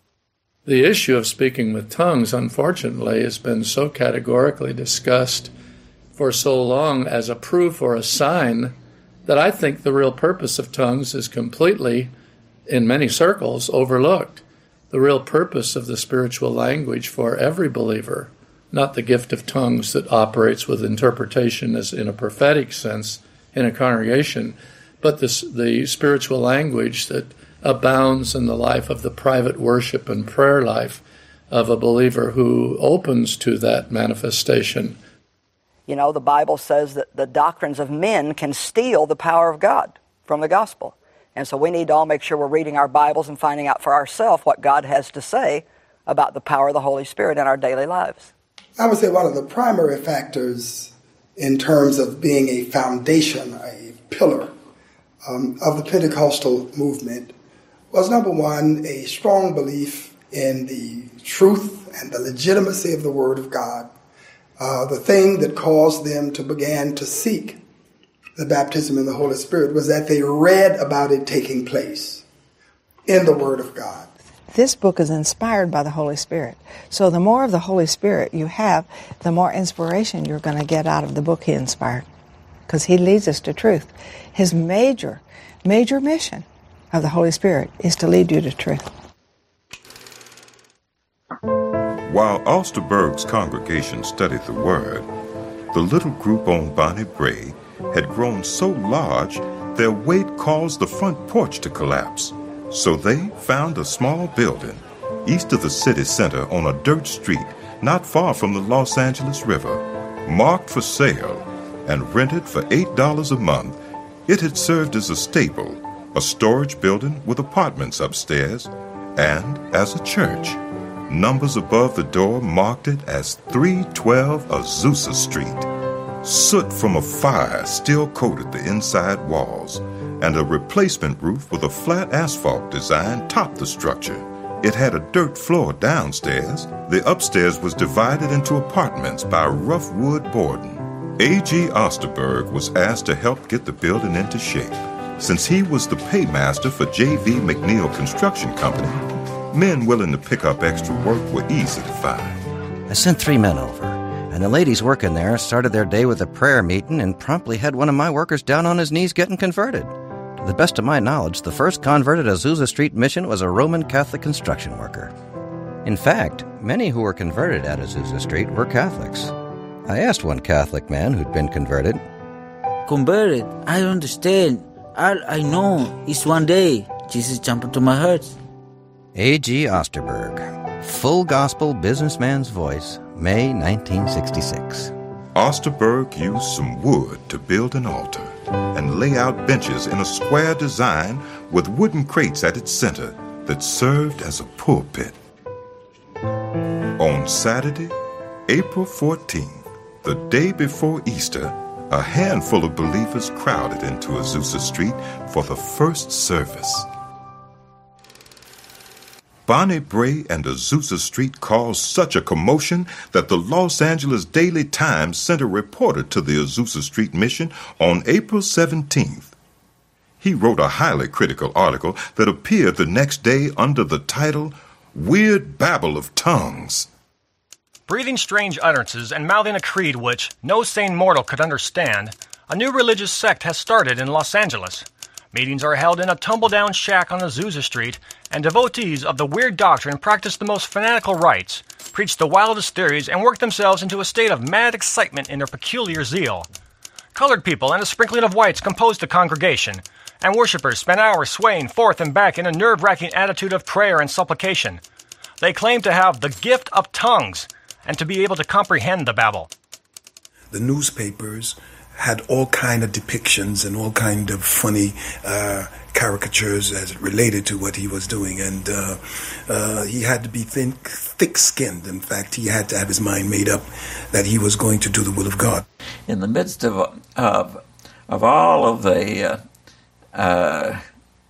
The issue of speaking with tongues, unfortunately, has been so categorically discussed for so long as a proof or a sign that I think the real purpose of tongues is completely, in many circles, overlooked. The real purpose of the spiritual language for every believer, not the gift of tongues that operates with interpretation as in a prophetic sense in a congregation, but this, the spiritual language that abounds in the life of the private worship and prayer life of a believer who opens to that manifestation. You know, the Bible says that the doctrines of men can steal the power of God from the gospel. And so we need to all make sure we're reading our Bibles and finding out for ourselves what God has to say about the power of the Holy Spirit in our daily lives. I would say one of the primary factors in terms of being a foundation, a pillar um, of the Pentecostal movement was, number one, a strong belief in the truth and the legitimacy of the Word of God. Uh, the thing that caused them to begin to seek the baptism in the Holy Spirit was that they read about it taking place in the Word of God. This book is inspired by the Holy Spirit. So the more of the Holy Spirit you have, the more inspiration you're going to get out of the book he inspired, because he leads us to truth. His major, major mission of the Holy Spirit is to lead you to truth. While Osterberg's congregation studied the Word, the little group on Bonnie Brae had grown so large their weight caused the front porch to collapse. So they found a small building east of the city center on a dirt street not far from the Los Angeles River, marked for sale and rented for eight dollars a month. It had served as a stable, a storage building with apartments upstairs, and as a church. Numbers above the door marked it as three twelve Azusa Street. Soot from a fire still coated the inside walls, and a replacement roof with a flat asphalt design topped the structure. It had a dirt floor downstairs. The upstairs was divided into apartments by rough wood boarding. A G Osterberg was asked to help get the building into shape. Since he was the paymaster for J V McNeil Construction Company, men willing to pick up extra work were easy to find. I sent three men over, and the ladies working there started their day with a prayer meeting and promptly had one of my workers down on his knees getting converted. To the best of my knowledge, the first convert at Azusa Street Mission was a Roman Catholic construction worker. In fact, many who were converted at Azusa Street were Catholics. I asked one Catholic man who'd been converted. Converted? I understand. All I know is one day Jesus jumped into my heart. A G Osterberg, full gospel businessman's voice, May nineteen sixty-six. Osterberg used some wood to build an altar and lay out benches in a square design with wooden crates at its center that served as a pulpit. On Saturday, April fourteenth, the day before Easter, a handful of believers crowded into Azusa Street for the first service. Bonnie Brae and Azusa Street caused such a commotion that the Los Angeles Daily Times sent a reporter to the Azusa Street Mission on April seventeenth. He wrote a highly critical article that appeared the next day under the title, Weird Babble of Tongues. Breathing strange utterances and mouthing a creed which no sane mortal could understand, a new religious sect has started in Los Angeles. Meetings are held in a tumble-down shack on Azusa Street, and devotees of the weird doctrine practice the most fanatical rites, preach the wildest theories, and work themselves into a state of mad excitement in their peculiar zeal. Colored people and a sprinkling of whites compose the congregation, and worshippers spend hours swaying forth and back in a nerve-wracking attitude of prayer and supplication. They claim to have the gift of tongues, and to be able to comprehend the babble. The newspapers had all kind of depictions and all kind of funny uh, caricatures as it related to what he was doing, and uh, uh, he had to be thin, thick-skinned. In fact, he had to have his mind made up that he was going to do the will of God. In the midst of of, of all of the uh, uh,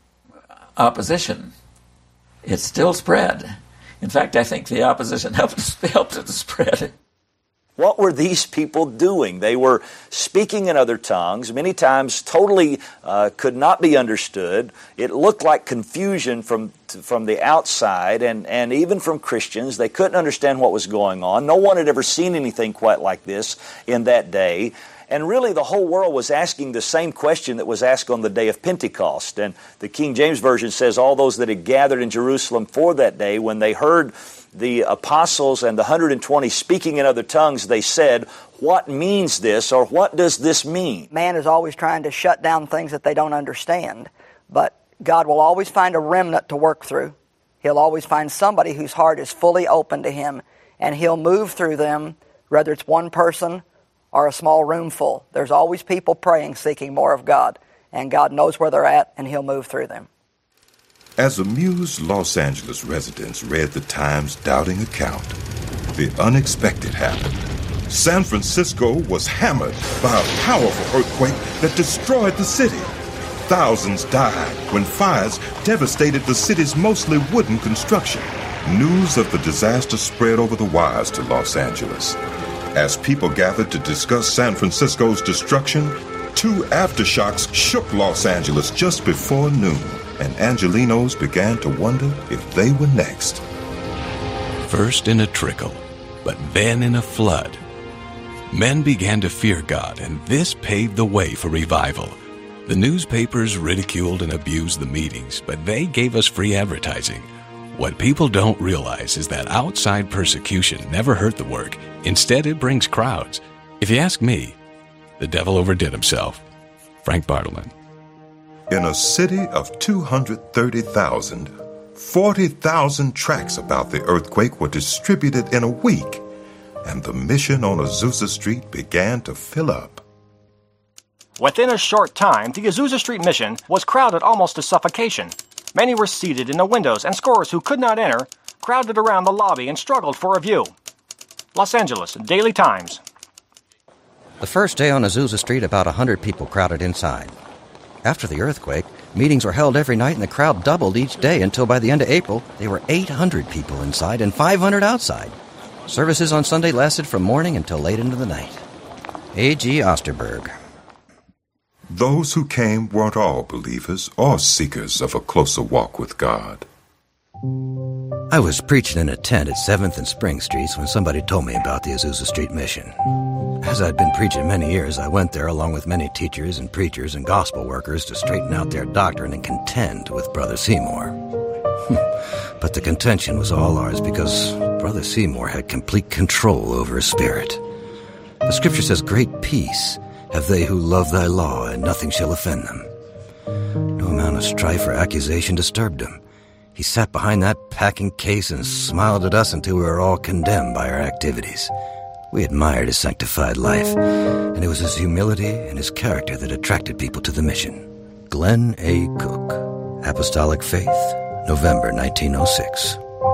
opposition, it still spread. In fact, I think the opposition helped helped it to spread. What were these people doing? They were speaking in other tongues, many times totally uh, could not be understood. It looked like confusion from from the outside, and, and even from Christians. They couldn't understand what was going on. No one had ever seen anything quite like this in that day. And really the whole world was asking the same question that was asked on the day of Pentecost. And the King James Version says, all those that had gathered in Jerusalem for that day, when they heard the apostles and the one hundred twenty speaking in other tongues, they said, what means this, or what does this mean? Man is always trying to shut down things that they don't understand, but God will always find a remnant to work through. He'll always find somebody whose heart is fully open to Him, and He'll move through them, whether it's one person or a small room full. There's always people praying, seeking more of God, and God knows where they're at, and He'll move through them. As amused Los Angeles residents read the Times' doubting account, the unexpected happened. San Francisco was hammered by a powerful earthquake that destroyed the city. Thousands died when fires devastated the city's mostly wooden construction. News of the disaster spread over the wires to Los Angeles. As people gathered to discuss San Francisco's destruction, two aftershocks shook Los Angeles just before noon, and Angelinos began to wonder if they were next. First in a trickle, but then in a flood. Men began to fear God, and this paved the way for revival. The newspapers ridiculed and abused the meetings, but they gave us free advertising. What people don't realize is that outside persecution never hurt the work. Instead, it brings crowds. If you ask me, the devil overdid himself. Frank Bartleman. In a city of two hundred thirty thousand, forty thousand tracts about the earthquake were distributed in a week, and the mission on Azusa Street began to fill up. Within a short time, the Azusa Street mission was crowded almost to suffocation. Many were seated in the windows, and scores who could not enter crowded around the lobby and struggled for a view. Los Angeles Daily Times. The first day on Azusa Street, about one hundred people crowded inside. After the earthquake, meetings were held every night and the crowd doubled each day until by the end of April, there were eight hundred people inside and five hundred outside. Services on Sunday lasted from morning until late into the night. A G Osterberg. Those who came weren't all believers or seekers of a closer walk with God. I was preaching in a tent at seventh and Spring Streets when somebody told me about the Azusa Street mission. As I'd been preaching many years, I went there along with many teachers and preachers and gospel workers to straighten out their doctrine and contend with Brother Seymour. But the contention was all ours because Brother Seymour had complete control over his spirit. The scripture says, "Great peace have they who love thy law, and nothing shall offend them." No amount of strife or accusation disturbed him. He sat behind that packing case and smiled at us until we were all condemned by our activities. We admired his sanctified life, and it was his humility and his character that attracted people to the mission. Glenn A. Cook, Apostolic Faith, November nineteen oh six.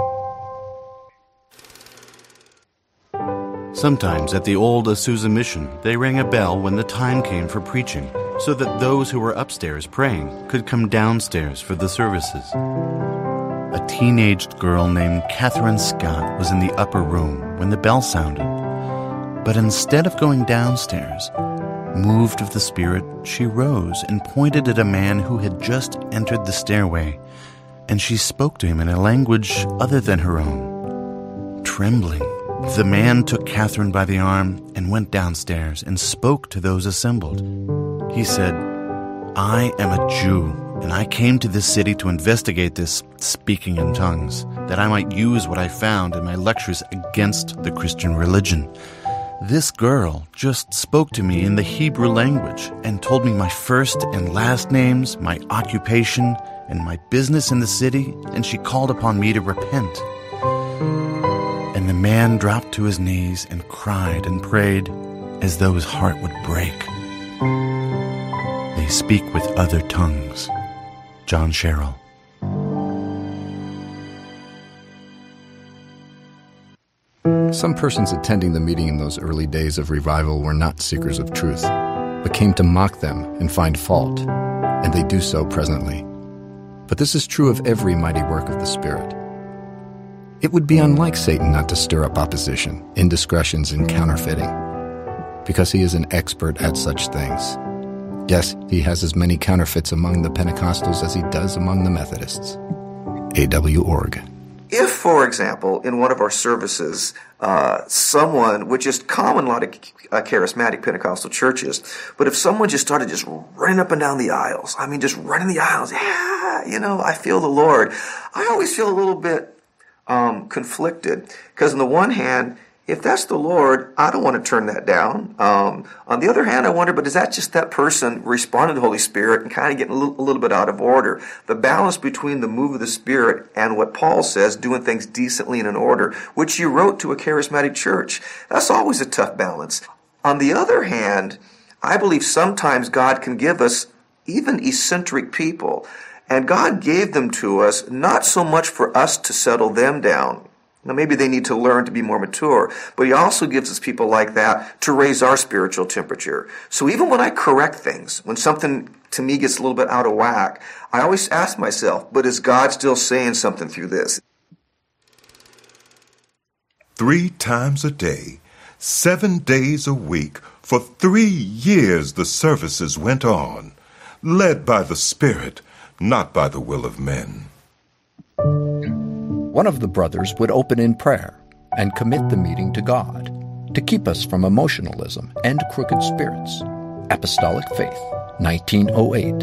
Sometimes at the old Azusa Mission, they rang a bell when the time came for preaching, so that those who were upstairs praying could come downstairs for the services. A teenaged girl named Catherine Scott was in the upper room when the bell sounded. But instead of going downstairs, moved of the Spirit, she rose and pointed at a man who had just entered the stairway, and she spoke to him in a language other than her own. Trembling, the man took Catherine by the arm and went downstairs and spoke to those assembled. He said, "I am a Jew, and I came to this city to investigate this speaking in tongues, that I might use what I found in my lectures against the Christian religion. This girl just spoke to me in the Hebrew language and told me my first and last names, my occupation, and my business in the city, and she called upon me to repent." And the man dropped to his knees and cried and prayed as though his heart would break. They speak with other tongues. John Sherrill. Some persons attending the meeting in those early days of revival were not seekers of truth, but came to mock them and find fault, and they do so presently. But this is true of every mighty work of the Spirit. It would be unlike Satan not to stir up opposition, indiscretions, and counterfeiting, because he is an expert at such things. Yes, he has as many counterfeits among the Pentecostals as he does among the Methodists. A W Org. If, for example, in one of our services, uh, someone, which is common in a lot of uh, charismatic Pentecostal churches, but if someone just started just running up and down the aisles, I mean, just running the aisles, yeah, you know, I feel the Lord, I always feel a little bit um, conflicted, because on the one hand, if that's the Lord, I don't want to turn that down. Um, on the other hand, I wonder, but is that just that person responding to the Holy Spirit and kind of getting a little, a little bit out of order? The balance between the move of the Spirit and what Paul says, doing things decently and in order, which you wrote to a charismatic church. That's always a tough balance. On the other hand, I believe sometimes God can give us even eccentric people. And God gave them to us not so much for us to settle them down. Now, maybe they need to learn to be more mature, but he also gives us people like that to raise our spiritual temperature. So even when I correct things, when something to me gets a little bit out of whack, I always ask myself, but is God still saying something through this? Three times a day, seven days a week, for three years the services went on, led by the Spirit, not by the will of men. One of the brothers would open in prayer and commit the meeting to God to keep us from emotionalism and crooked spirits. Apostolic Faith, nineteen oh eight.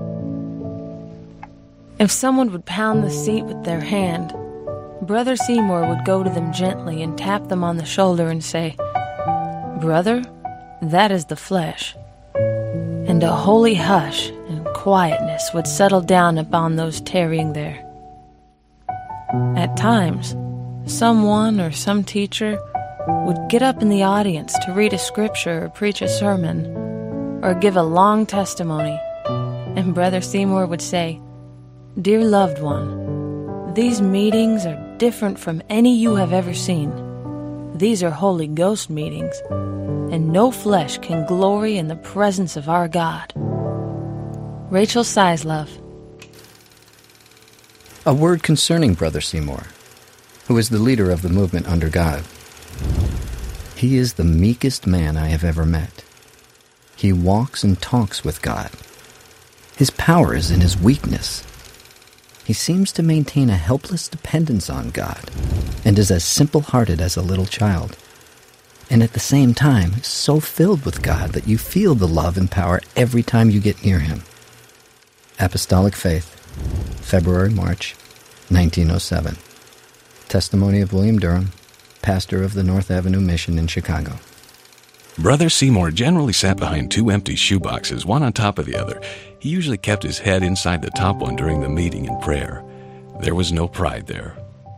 If someone would pound the seat with their hand, Brother Seymour would go to them gently and tap them on the shoulder and say, "Brother, that is the flesh." And a holy hush and quietness would settle down upon those tarrying there. At times, someone or some teacher would get up in the audience to read a scripture or preach a sermon or give a long testimony, and Brother Seymour would say, "Dear loved one, these meetings are different from any you have ever seen. These are Holy Ghost meetings, and no flesh can glory in the presence of our God." Rachel Sizlove. A word concerning Brother Seymour, who is the leader of the movement under God. He is the meekest man I have ever met. He walks and talks with God. His power is in his weakness. He seems to maintain a helpless dependence on God and is as simple-hearted as a little child. And at the same time, so filled with God that you feel the love and power every time you get near him. Apostolic Faith, February, March, nineteen oh seven. Testimony of William Durham, pastor of the North Avenue Mission in Chicago. Brother Seymour generally sat behind two empty shoeboxes, one on top of the other. He usually kept his head inside the top one during the meeting in prayer. There was no pride there.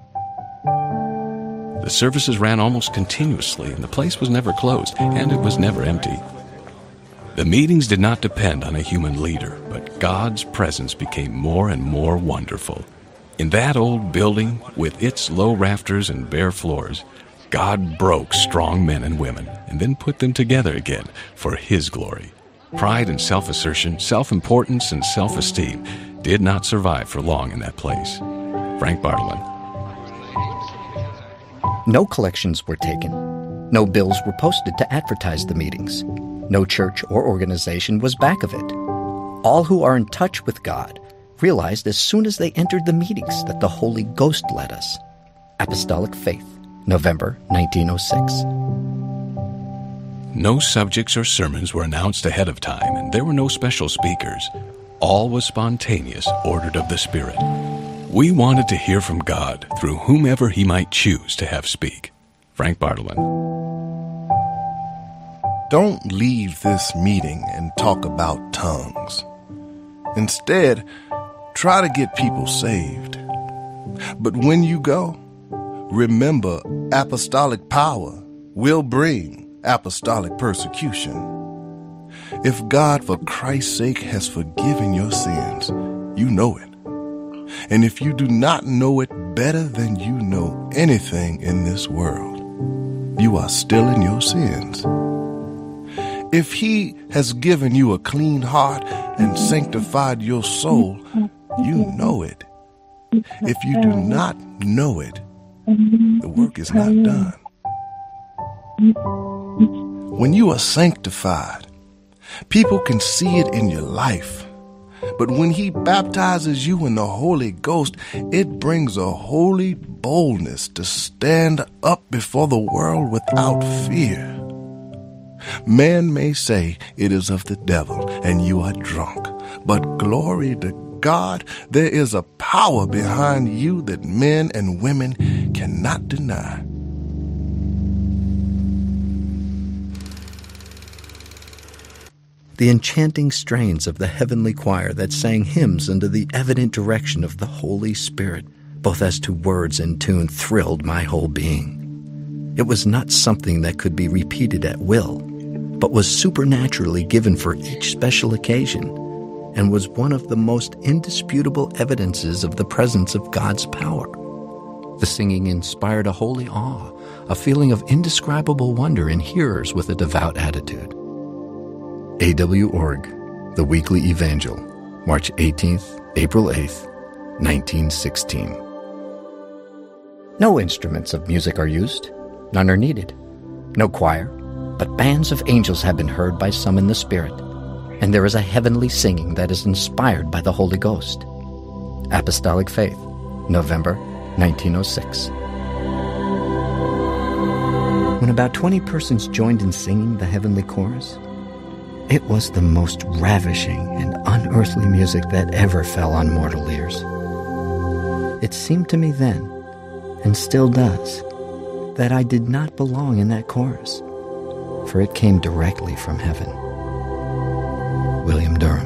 The services ran almost continuously, and the place was never closed, and it was never empty. The meetings did not depend on a human leader, but God's presence became more and more wonderful. In that old building, with its low rafters and bare floors, God broke strong men and women and then put them together again for His glory. Pride and self-assertion, self-importance and self-esteem did not survive for long in that place. Frank Bartleman. No collections were taken. No bills were posted to advertise the meetings. No church or organization was back of it. All who are in touch with God realized as soon as they entered the meetings that the Holy Ghost led us. Apostolic Faith, November nineteen oh six. No subjects or sermons were announced ahead of time, and there were no special speakers. All was spontaneous, ordered of the Spirit. We wanted to hear from God through whomever He might choose to have speak. Frank Bartleman. Don't leave this meeting and talk about tongues. Instead, try to get people saved. But when you go, remember apostolic power will bring apostolic persecution. If God, for Christ's sake, has forgiven your sins, you know it. And if you do not know it better than you know anything in this world, you are still in your sins. If He has given you a clean heart and sanctified your soul, you know it. If you do not know it, the work is not done. When you are sanctified, people can see it in your life. But when He baptizes you in the Holy Ghost, it brings a holy boldness to stand up before the world without fear. Man may say it is of the devil and you are drunk, but glory to God, there is a power behind you that men and women cannot deny. The enchanting strains of the heavenly choir that sang hymns under the evident direction of the Holy Spirit, both as to words and tune, thrilled my whole being. It was not something that could be repeated at will, but was supernaturally given for each special occasion, and was one of the most indisputable evidences of the presence of God's power. The singing inspired a holy awe, a feeling of indescribable wonder in hearers with a devout attitude. A W Org, The Weekly Evangel, March eighteenth, April eighth, nineteen sixteen. No instruments of music are used. None are needed. No choir, but bands of angels have been heard by some in the Spirit, and there is a heavenly singing that is inspired by the Holy Ghost. Apostolic Faith, November nineteen oh six. When about twenty persons joined in singing the heavenly chorus, It was the most ravishing and unearthly music that ever fell on mortal ears. It seemed to me then, and still does, that I did not belong in that chorus, for it came directly from heaven. William Durham.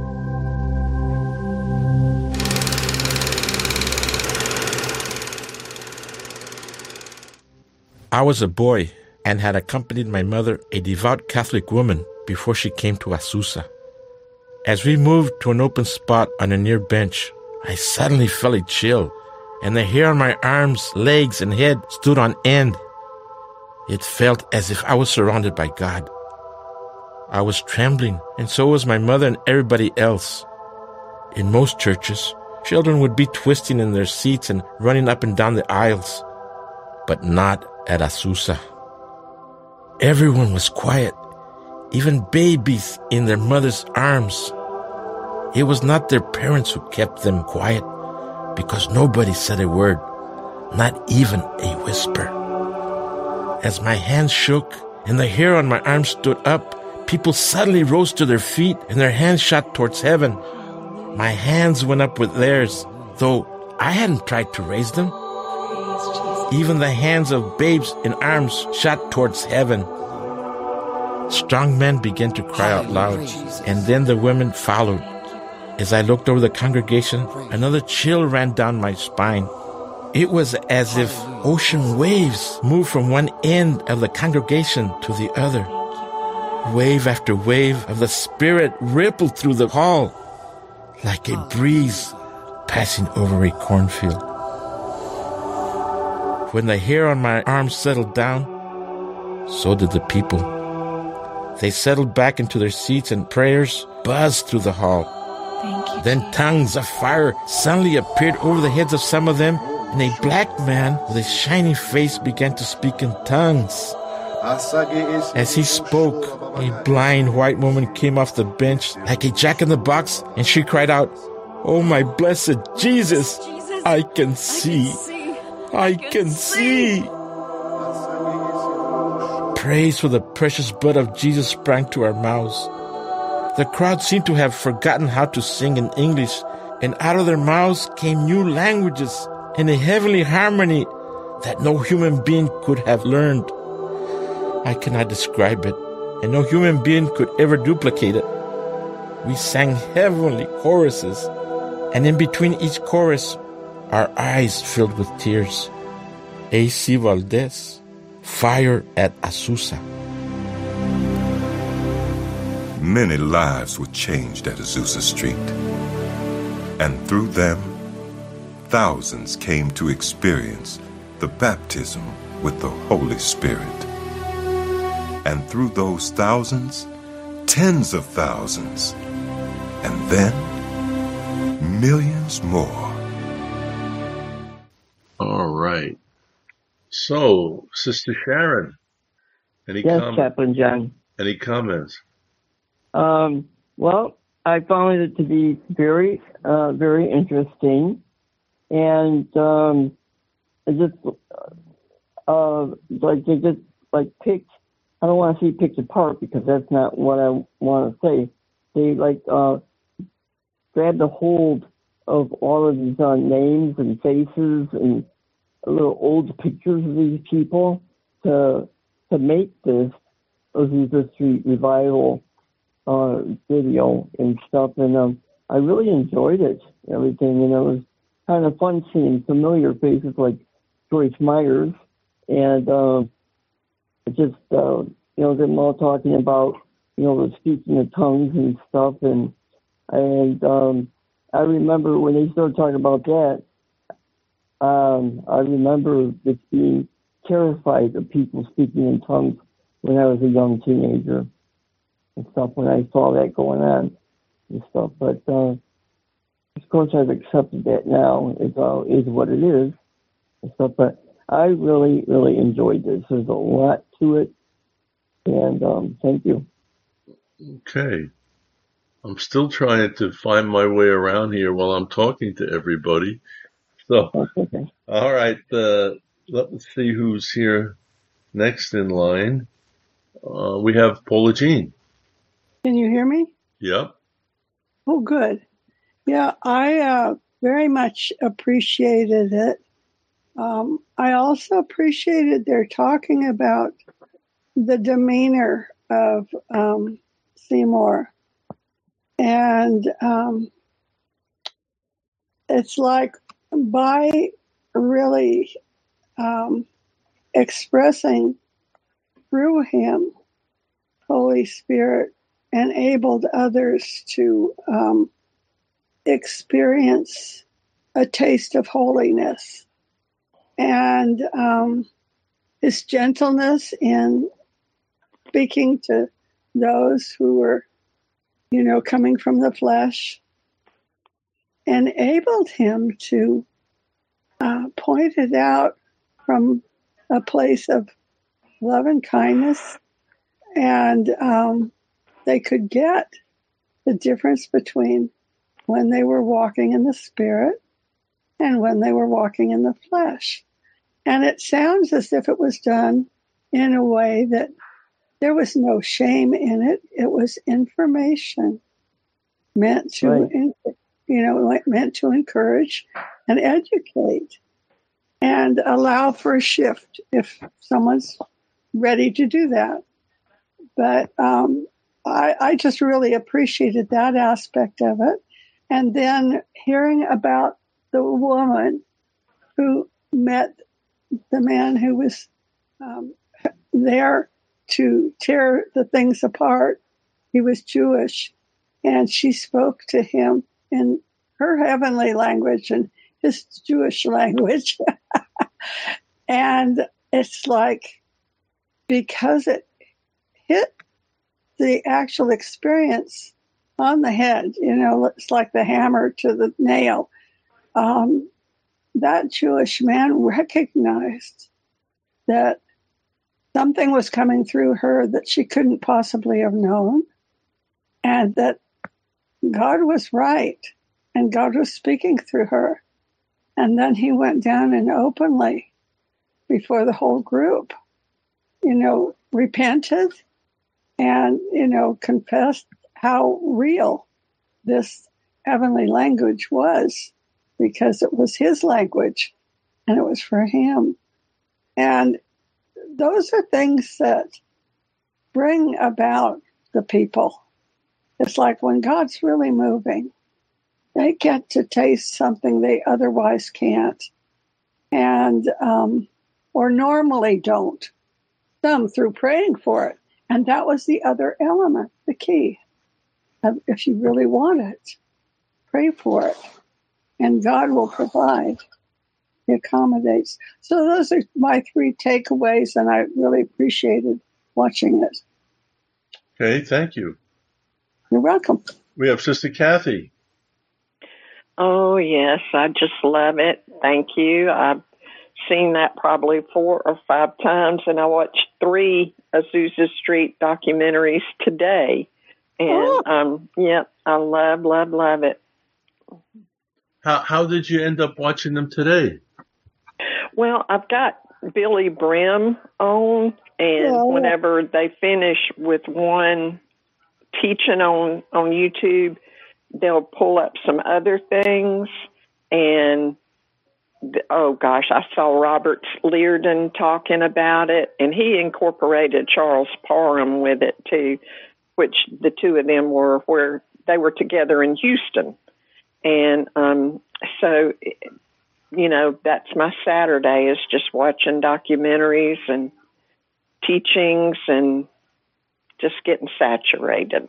I was a boy and had accompanied my mother, a devout Catholic woman, before she came to Azusa. As we moved to an open spot on a near bench, I suddenly felt a chill, and the hair on my arms, legs, and head stood on end. It felt as if I was surrounded by God. I was trembling, and so was my mother and everybody else. In most churches, children would be twisting in their seats and running up and down the aisles, but not at Azusa. Everyone was quiet, even babies in their mother's arms. It was not their parents who kept them quiet, because nobody said a word, not even a whisper. As my hands shook and the hair on my arms stood up, people suddenly rose to their feet and their hands shot towards heaven. My hands went up with theirs, though I hadn't tried to raise them. Even the hands of babes in arms shot towards heaven. Strong men began to cry out loud, and then the women followed. As I looked over the congregation, another chill ran down my spine. It was as if ocean waves moved from one end of the congregation to the other. Wave after wave of the Spirit rippled through the hall, like a breeze passing over a cornfield. When the hair on my arms settled down, so did the people. They settled back into their seats and prayers buzzed through the hall. Thank you. Then tongues of fire suddenly appeared over the heads of some of them, and a black man with a shiny face began to speak in tongues. As he spoke, a blind white woman came off the bench like a jack-in-the-box, and she cried out, "Oh, my blessed Jesus, I can see. I can see." Praise for the precious blood of Jesus sprang to our mouths. The crowd seemed to have forgotten how to sing in English, and out of their mouths came new languages in a heavenly harmony that no human being could have learned. I cannot describe it, and no human being could ever duplicate it. We sang heavenly choruses, and in between each chorus, our eyes filled with tears. A C. Valdez, Fire at Azusa. Many lives were changed at Azusa Street, and through them, thousands came to experience the baptism with the Holy Spirit. And through those thousands, tens of thousands, and then millions more. All right. So, Sister Sharon, any yes, com- Chaplain John. Any comments? Um, well, I found it to be very, uh, very interesting, and um, it just uh, like they just like picked. I don't want to say picked apart because that's not what I want to say. They like uh, grabbed a hold of all of these uh, names and faces and little old pictures of these people to to make this Azusa Street revival uh, video and stuff, and um, I really enjoyed it, everything, and it was kind of fun seeing familiar faces like Joyce Myers, and uh, just uh, you know them all talking about you know the speaking of tongues and stuff, and and um, I remember when they started talking about that. Um, I remember just being terrified of people speaking in tongues when I was a young teenager and stuff, when I saw that going on and stuff. But, uh, of course, I've accepted that now. It uh, is what it is and stuff. But I really, really enjoyed this. There's a lot to it. And um, thank you. Okay. I'm still trying to find my way around here while I'm talking to everybody. So, okay. All right, uh, let's see who's here next in line. Uh, we have Paula Jean. Can you hear me? Yep. Oh, good. Yeah, I uh, very much appreciated it. Um, I also appreciated their talking about the demeanor of um, Seymour. And um, it's like by really um, expressing through him, Holy Spirit enabled others to um, experience a taste of holiness. And um, his gentleness in speaking to those who were, you know, coming from the flesh, enabled him to uh, point it out from a place of love and kindness. And um, they could get the difference between when they were walking in the Spirit and when they were walking in the flesh. And it sounds as if it was done in a way that there was no shame in it. It was information meant to, Right. you know, like meant to encourage and educate and allow for a shift if someone's ready to do that. But um, I, I just really appreciated that aspect of it. And then hearing about the woman who met the man who was um, there to tear the things apart. He was Jewish, and she spoke to him in her heavenly language and his Jewish language. And it's like, because it hit the actual experience on the head, you know, it's like the hammer to the nail. Um, that Jewish man recognized that something was coming through her that she couldn't possibly have known, and that God was right, and God was speaking through her. And then he went down and openly, before the whole group, you know, repented and, you know, confessed how real this heavenly language was, because it was his language and it was for him. And those are things that bring about the people. It's like when God's really moving, they get to taste something they otherwise can't, and um, or normally don't. Some through praying for it. And that was the other element, the key. If you really want it, pray for it. And God will provide. He accommodates. So those are my three takeaways, and I really appreciated watching it. Okay, thank you. You're welcome. We have Sister Kathy. Oh, yes, I just love it. Thank you. I've seen that probably four or five times, and I watched three Azusa Street documentaries today. And, oh. um, yeah, I love, love, love it. How how did you end up watching them today? Well, I've got Billy Brim on, and yeah. whenever they finish with one teaching on, on YouTube, they'll pull up some other things. And, oh, gosh, I saw Robert Leardon talking about it, and he incorporated Charles Parham with it, too, which the two of them were where they were together in Houston. And um, so, you know, that's my Saturday, is just watching documentaries and teachings and just getting saturated.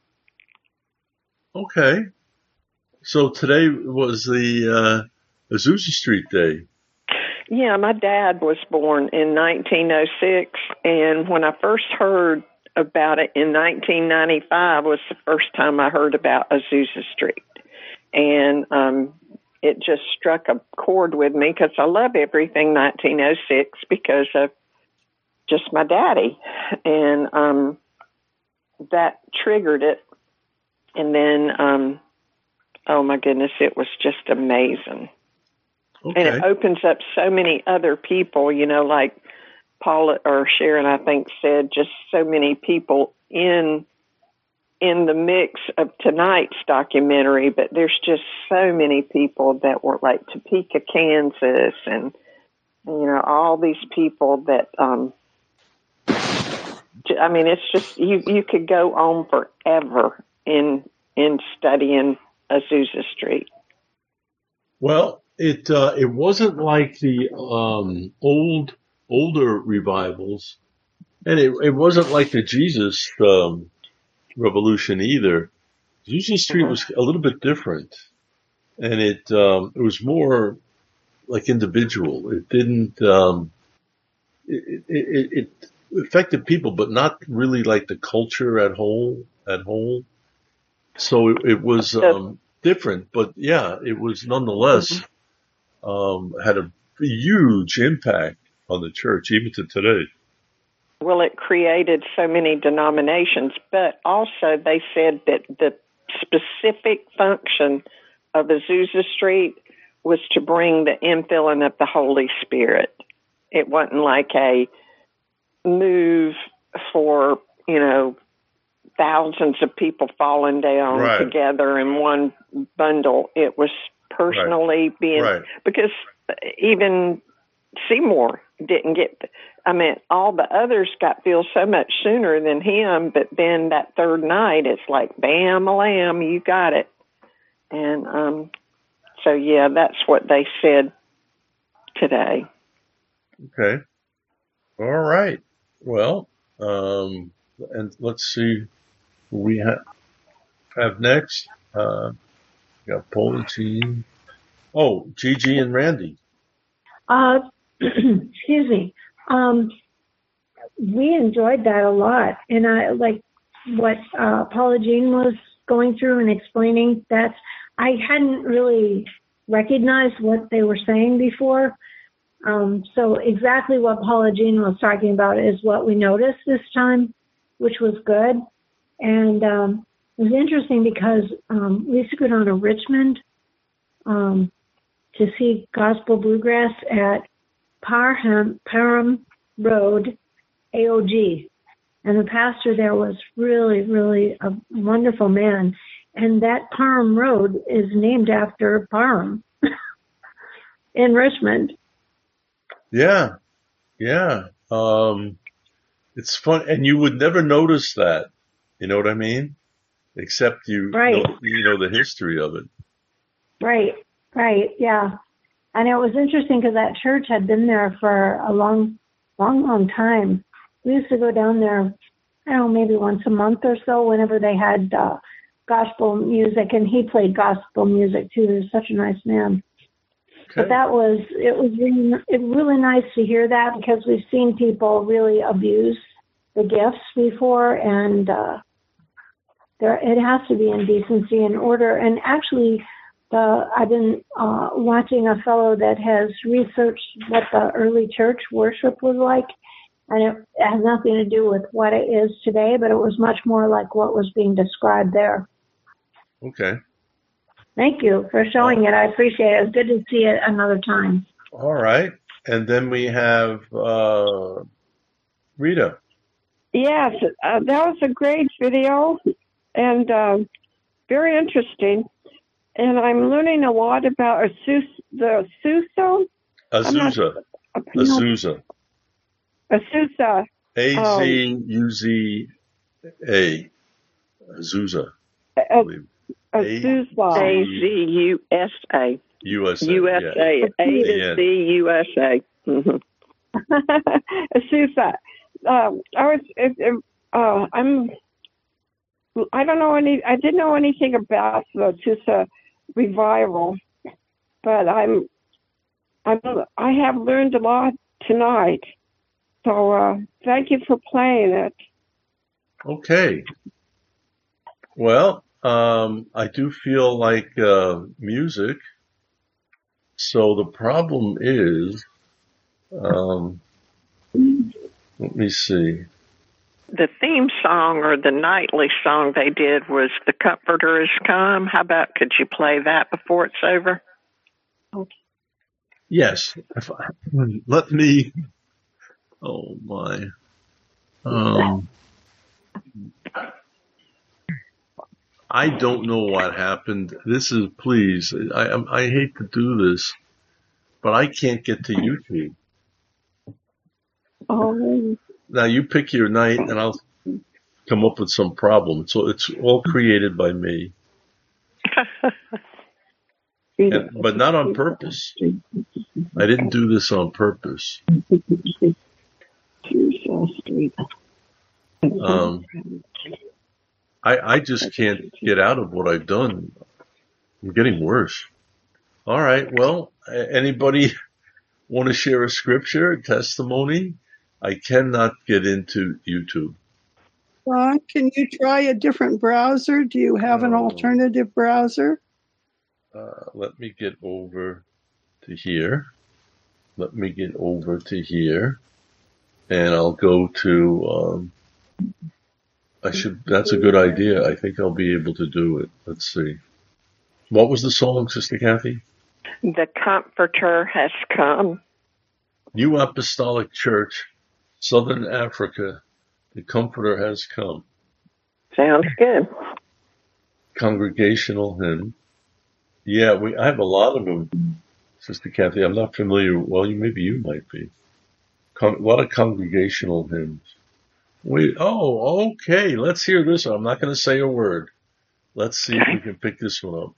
Okay. So today was the uh, Azusa Street Day. Yeah, my dad was born in nineteen oh six, and when I first heard about it in nineteen ninety-five was the first time I heard about Azusa Street. And um, it just struck a chord with me because I love everything nineteen oh six because of just my daddy. And um, that triggered it. And then, um, oh my goodness, it was just amazing. Okay. And it opens up so many other people, you know, like Paula or Sharon, I think, said, just so many people in in the mix of tonight's documentary, but there's just so many people that were like Topeka, Kansas, and you know all these people that um, I mean, it's just you you could go on forever in in studying Azusa Street. Well, it uh, it wasn't like the um, old older revivals, and it it wasn't like the Jesus um, Revolution either. Azusa Street mm-hmm. was a little bit different, and it um, it was more like individual. It didn't um, it, it, it affected people, but not really like the culture at whole at whole. So it, it was um, different, but yeah, it was nonetheless mm-hmm. um, had a huge impact on the church, even to today. Well, it created so many denominations, but also they said that the specific function of Azusa Street was to bring the infilling of the Holy Spirit. It wasn't like a move for, you know, thousands of people falling down right. together in one bundle. It was personally right. being, right. because even Seymour didn't get, I mean, all the others got filled so much sooner than him, but then that third night, it's like, bam, a lamb, you got it. And um, so, yeah, that's what they said today. Okay. All right. Well, um, and let's see who we have, have next. Uh, we got Paul and Jean. Oh, Gigi and Randy. Uh, excuse me. Um, we enjoyed that a lot. And I like what uh, Paula Jean was going through and explaining. That I hadn't really recognized what they were saying before. Um, so exactly what Paula Jean was talking about is what we noticed this time, which was good. And um, it was interesting because um, we used to go down to Richmond um, to see gospel bluegrass at Parham, Parham Road, A O G. And the pastor there was really, really a wonderful man. And that Parham Road is named after Parham in Richmond. Yeah, yeah. Um, it's fun, and you would never notice that. You know what I mean? Except you, right. know, you know the history of it. Right, right, yeah. And it was interesting because that church had been there for a long, long, long time. We used to go down there, I don't know, maybe once a month or so whenever they had uh, gospel music, and he played gospel music too. He was such a nice man. Okay. But that was, it was really, it really nice to hear that because we've seen people really abuse the gifts before, and uh, there it has to be in decency and order. And actually, the, I've been uh, watching a fellow that has researched what the early church worship was like, and it has nothing to do with what it is today, but it was much more like what was being described there. Okay. Thank you for showing it. I appreciate it. It's good to see it another time. All right. And then we have uh, Rita. Yes, uh, that was a great video and uh, very interesting. And I'm learning a lot about Azus- the Azusa. Azusa. Azusa. Azusa. A Z U Z A. Azusa. I believe. Azusa. A Z U S A. U S A. U S A. A to Z U S A. Azusa. Uh, I was. Uh, I'm. I don't know any. I didn't know anything about the Azusa revival, but I'm. I'm. I have learned a lot tonight. So uh, thank you for playing it. Okay. Well. Um, I do feel like uh, music. So the problem is, um, let me see. The theme song or the nightly song they did was "The Comforter Has Come." How about could you play that before it's over? Okay. Yes. If I, let me. Oh my. Um. I don't know what happened. This is, please, I, I, I hate to do this, but I can't get to YouTube. Oh. Now you pick your night and I'll come up with some problem. So it's all created by me. And, but not on purpose. I didn't do this on purpose. Um, I, I just can't get out of what I've done. I'm getting worse. All right. Well, anybody want to share a scripture, a testimony? I cannot get into YouTube. Ron, can you try a different browser? Do you have an alternative browser? Uh, let me get over to here. Let me get over to here. And I'll go to, um, I should, that's a good idea. I think I'll be able to do it. Let's see. What was the song, Sister Kathy? The Comforter Has Come. New Apostolic Church, Southern Africa, the Comforter Has Come. Sounds good. Congregational hymn. Yeah, we, I have a lot of them, Sister Kathy. I'm not familiar. Well, you, maybe you might be. Con- a lot of congregational hymns. Wait, oh, okay. Let's hear this one. I'm not going to say a word. Let's see if we can pick this one up.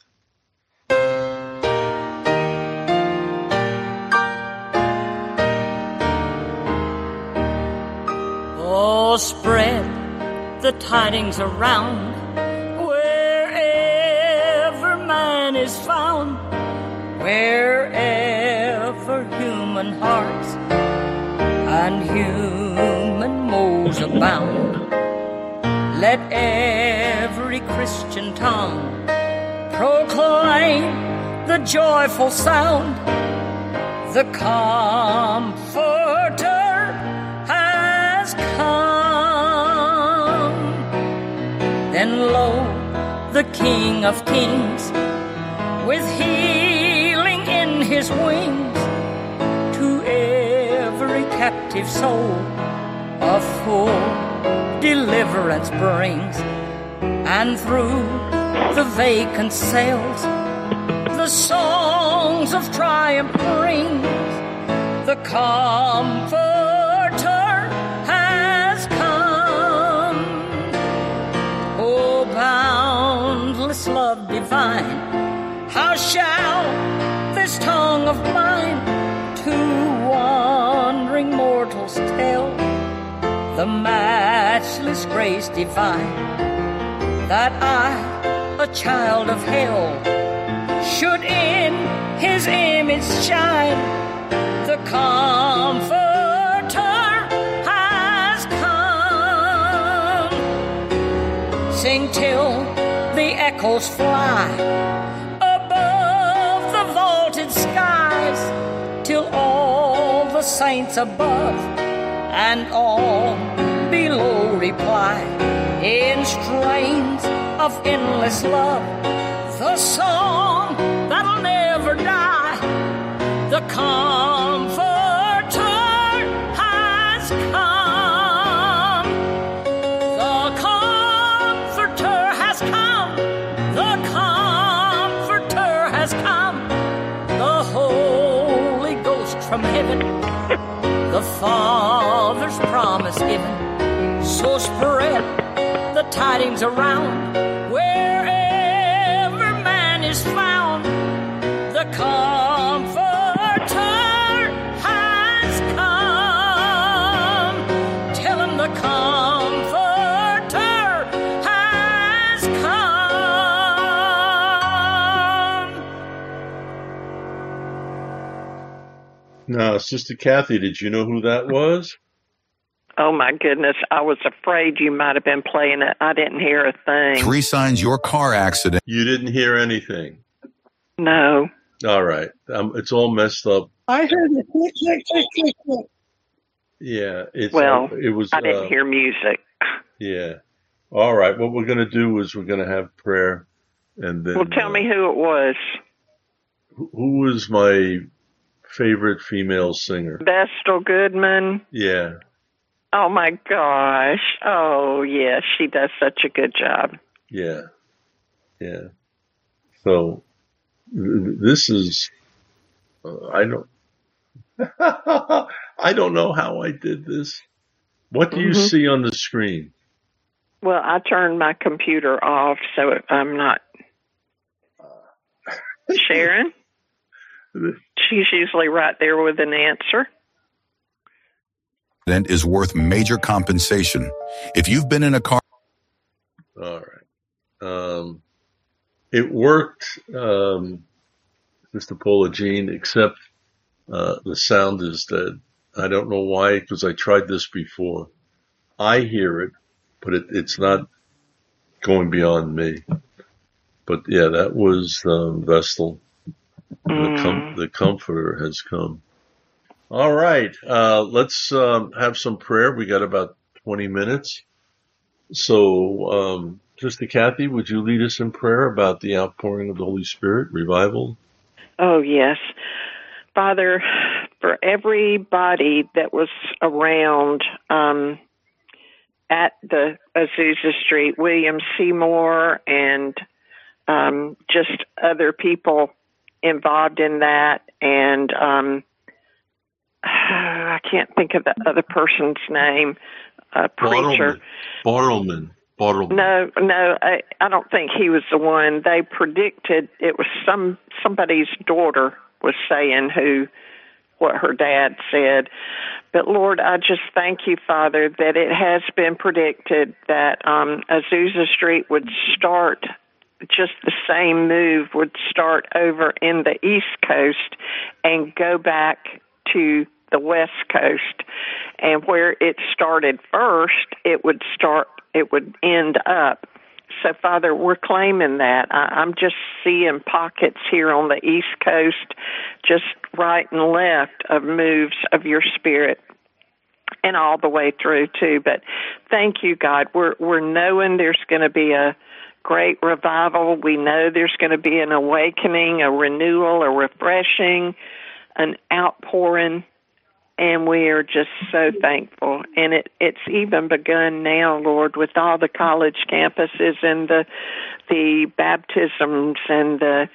Oh, spread the tidings around wherever man is found, wherever human hearts and human moles abound. Let every Christian tongue proclaim the joyful sound. The Comforter has come. Then lo, the King of Kings, with healing in his wings, to every captive soul a full deliverance brings. And through the vacant cells the songs of triumph rings. The Comforter has come. Oh, boundless love divine, how shall this tongue of mine to wandering mortals tell the matchless grace divine, that I, a child of hell, should in his image shine. The Comforter has come. Sing till the echoes fly above the vaulted skies, till all the saints above and all below reply in strains of endless love, the song that'll never die. The Comforter has come. The Comforter has come. The Comforter has come. The Holy Ghost from heaven, the Father's promise given. So spread the tidings around wherever man is found. The Comforter has come. Tell him the Comforter has come. Now, Sister Kathy, did you know who that was? Oh, my goodness. I was afraid you might have been playing it. I didn't hear a thing. Three signs your car accident. You didn't hear anything? No. All right. Um, it's all messed up. I heard it click, click, click, click, click. Yeah. It's, well, uh, it was, I didn't uh, hear music. Yeah. All right. What we're going to do is we're going to have prayer. And then. Well, tell uh, me who it was. Who, who was my favorite female singer? Vestal Goodman. Yeah. Oh, my gosh. Oh, yeah. She does such a good job. Yeah. Yeah. So th- this is, uh, I don't, I don't know how I did this. What do you Mhm. see on the screen? Well, I turned my computer off, so I'm not. Sharon? She's usually right there with an answer. Is worth major compensation. If you've been in a car. All right. Um, it worked, um, Mister Polagine, except uh, the sound is dead. I don't know why, because I tried this before. I hear it, but it, it's not going beyond me. But yeah, that was um, Vestal. Mm. The, com- the Comforter has come. All right, uh, let's um, have some prayer. We got about twenty minutes. So, um, Sister Kathy, would you lead us in prayer about the outpouring of the Holy Spirit, revival? Oh, yes. Father, for everybody that was around um, at the Azusa Street, William Seymour, and um, just other people involved in that, and um, I can't think of the other person's name, a preacher. Bartleman. Bartleman. No, no, I, I don't think he was the one. They predicted it was some somebody's daughter was saying who what her dad said. But Lord, I just thank you, Father, that it has been predicted that um, Azusa Street would start. Just the same move would start over in the East Coast and go back to the West Coast. And where it started first, it would start, it would end up. So, Father, we're claiming that. I, I'm just seeing pockets here on the East Coast, just right and left of moves of your Spirit, and all the way through too. But thank you, God. We're we're knowing there's going to be a great revival. We know there's going to be an awakening, a renewal, a refreshing, an outpouring, and we are just so thankful. And it, it's even begun now, Lord, with all the college campuses and the the baptisms and the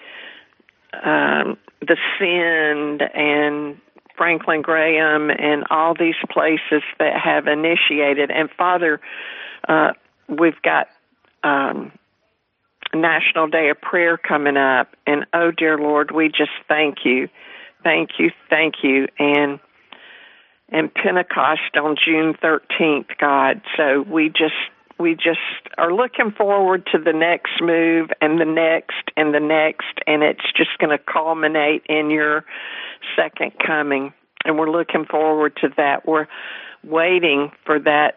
um, the Send and Franklin Graham and all these places that have initiated. And Father, uh, we've got um, National Day of Prayer coming up, and oh dear Lord, we just thank you, thank you, thank you, and and Pentecost on June thirteenth, God. So we just we just are looking forward to the next move and the next and the next, and it's just going to culminate in your second coming, and we're looking forward to that. We're waiting for that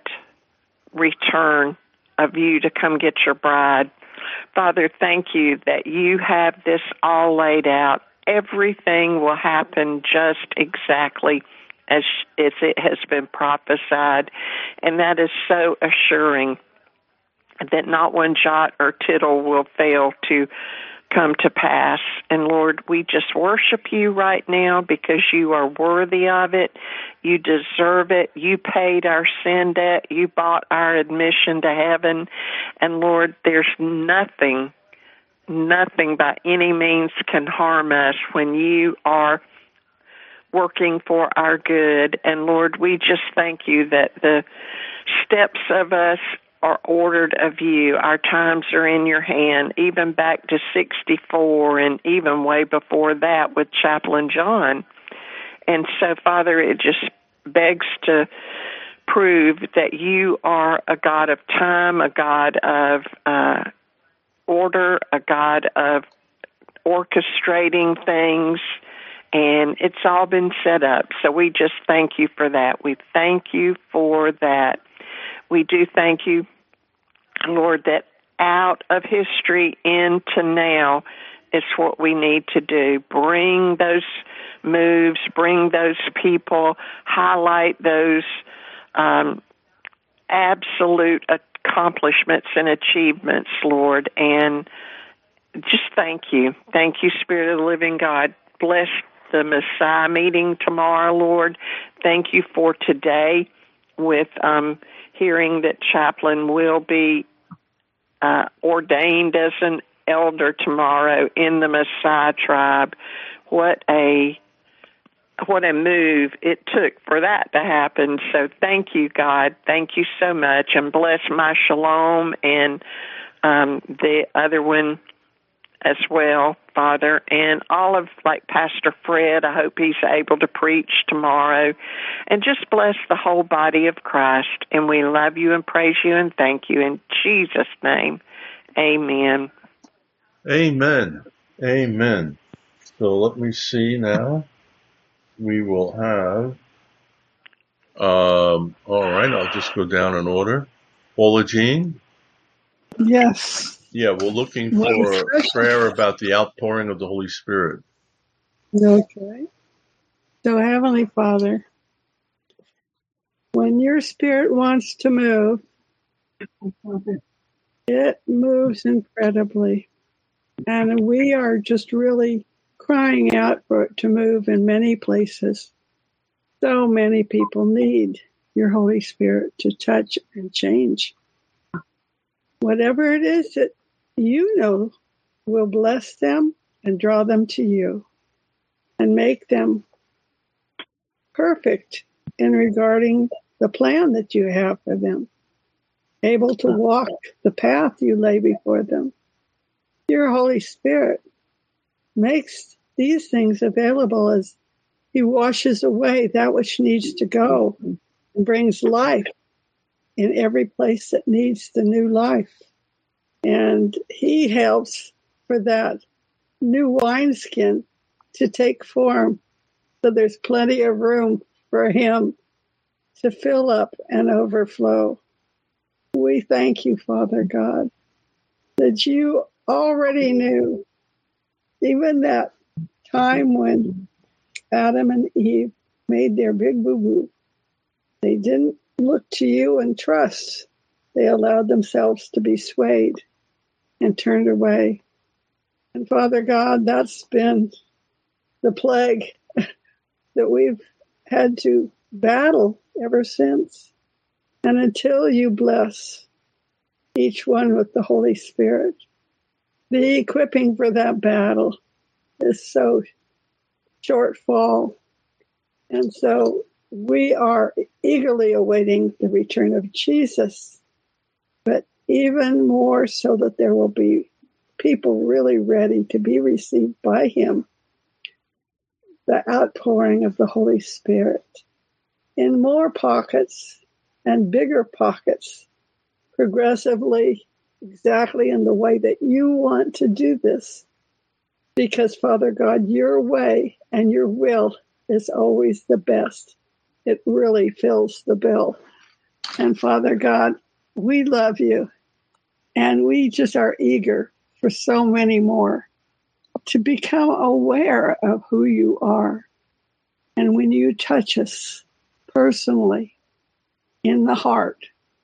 return of you to come get your bride. Father, thank you that you have this all laid out. Everything will happen just exactly as, as it has been prophesied, and that is so assuring that not one jot or tittle will fail to come to pass. And Lord, we just worship you right now because you are worthy of it. You deserve it. You paid our sin debt. You bought our admission to heaven. And Lord, there's nothing, nothing by any means can harm us when you are working for our good. And Lord, we just thank you that the steps of us are ordered of you. Our times are in your hand, even back to sixty-four and even way before that with Chaplain John. And so, Father, it just begs to prove that you are a God of time, a God of uh, order, a God of orchestrating things, and it's all been set up. So we just thank you for that. We thank you for that. We do thank you, Lord, that out of history into now is what we need to do. Bring those moves, bring those people, highlight those um, absolute accomplishments and achievements, Lord, and just thank you. Thank you, Spirit of the living God. Bless the Messiah meeting tomorrow, Lord. Thank you for today with um, hearing that Chaplain will be uh, ordained as an elder tomorrow in the Messiah tribe. What a what a move it took for that to happen. So thank you, God. Thank you so much, and bless my Shalom and um, the other one as well, Father, and all of, like Pastor Fred, I hope he's able to preach tomorrow, and just bless the whole body of Christ. And we love you and praise you and thank you in Jesus' name. Amen. Amen. Amen. So let me see now. We will have, um, all right, I'll just go down in order. Paula Jean? Yes. Yeah, we're looking for prayer about the outpouring of the Holy Spirit. Okay. So, Heavenly Father, when your Spirit wants to move, it moves incredibly. And we are just really crying out for it to move in many places. So many people need your Holy Spirit to touch and change. Whatever it is that you know will bless them and draw them to you and make them perfect in regarding the plan that you have for them, able to walk the path you lay before them. Your Holy Spirit makes these things available as he washes away that which needs to go and brings life in every place that needs the new life. And he helps for that new wineskin to take form, so there's plenty of room for him to fill up and overflow. We thank you, Father God, that you already knew, even that time when Adam and Eve made their big boo-boo, they didn't look to you and trust. They allowed themselves to be swayed and turned away. And Father God, that's been the plague that we've had to battle ever since. And until you bless each one with the Holy Spirit, the equipping for that battle is so shortfall. And so we are eagerly awaiting the return of Jesus, but even more so that there will be people really ready to be received by him, the outpouring of the Holy Spirit in more pockets and bigger pockets, progressively, exactly in the way that you want to do this. Because, Father God, your way and your will is always the best. It really fills the bill. And Father God, we love you. And we just are eager for so many more to become aware of who you are. And when you touch us personally in the heart,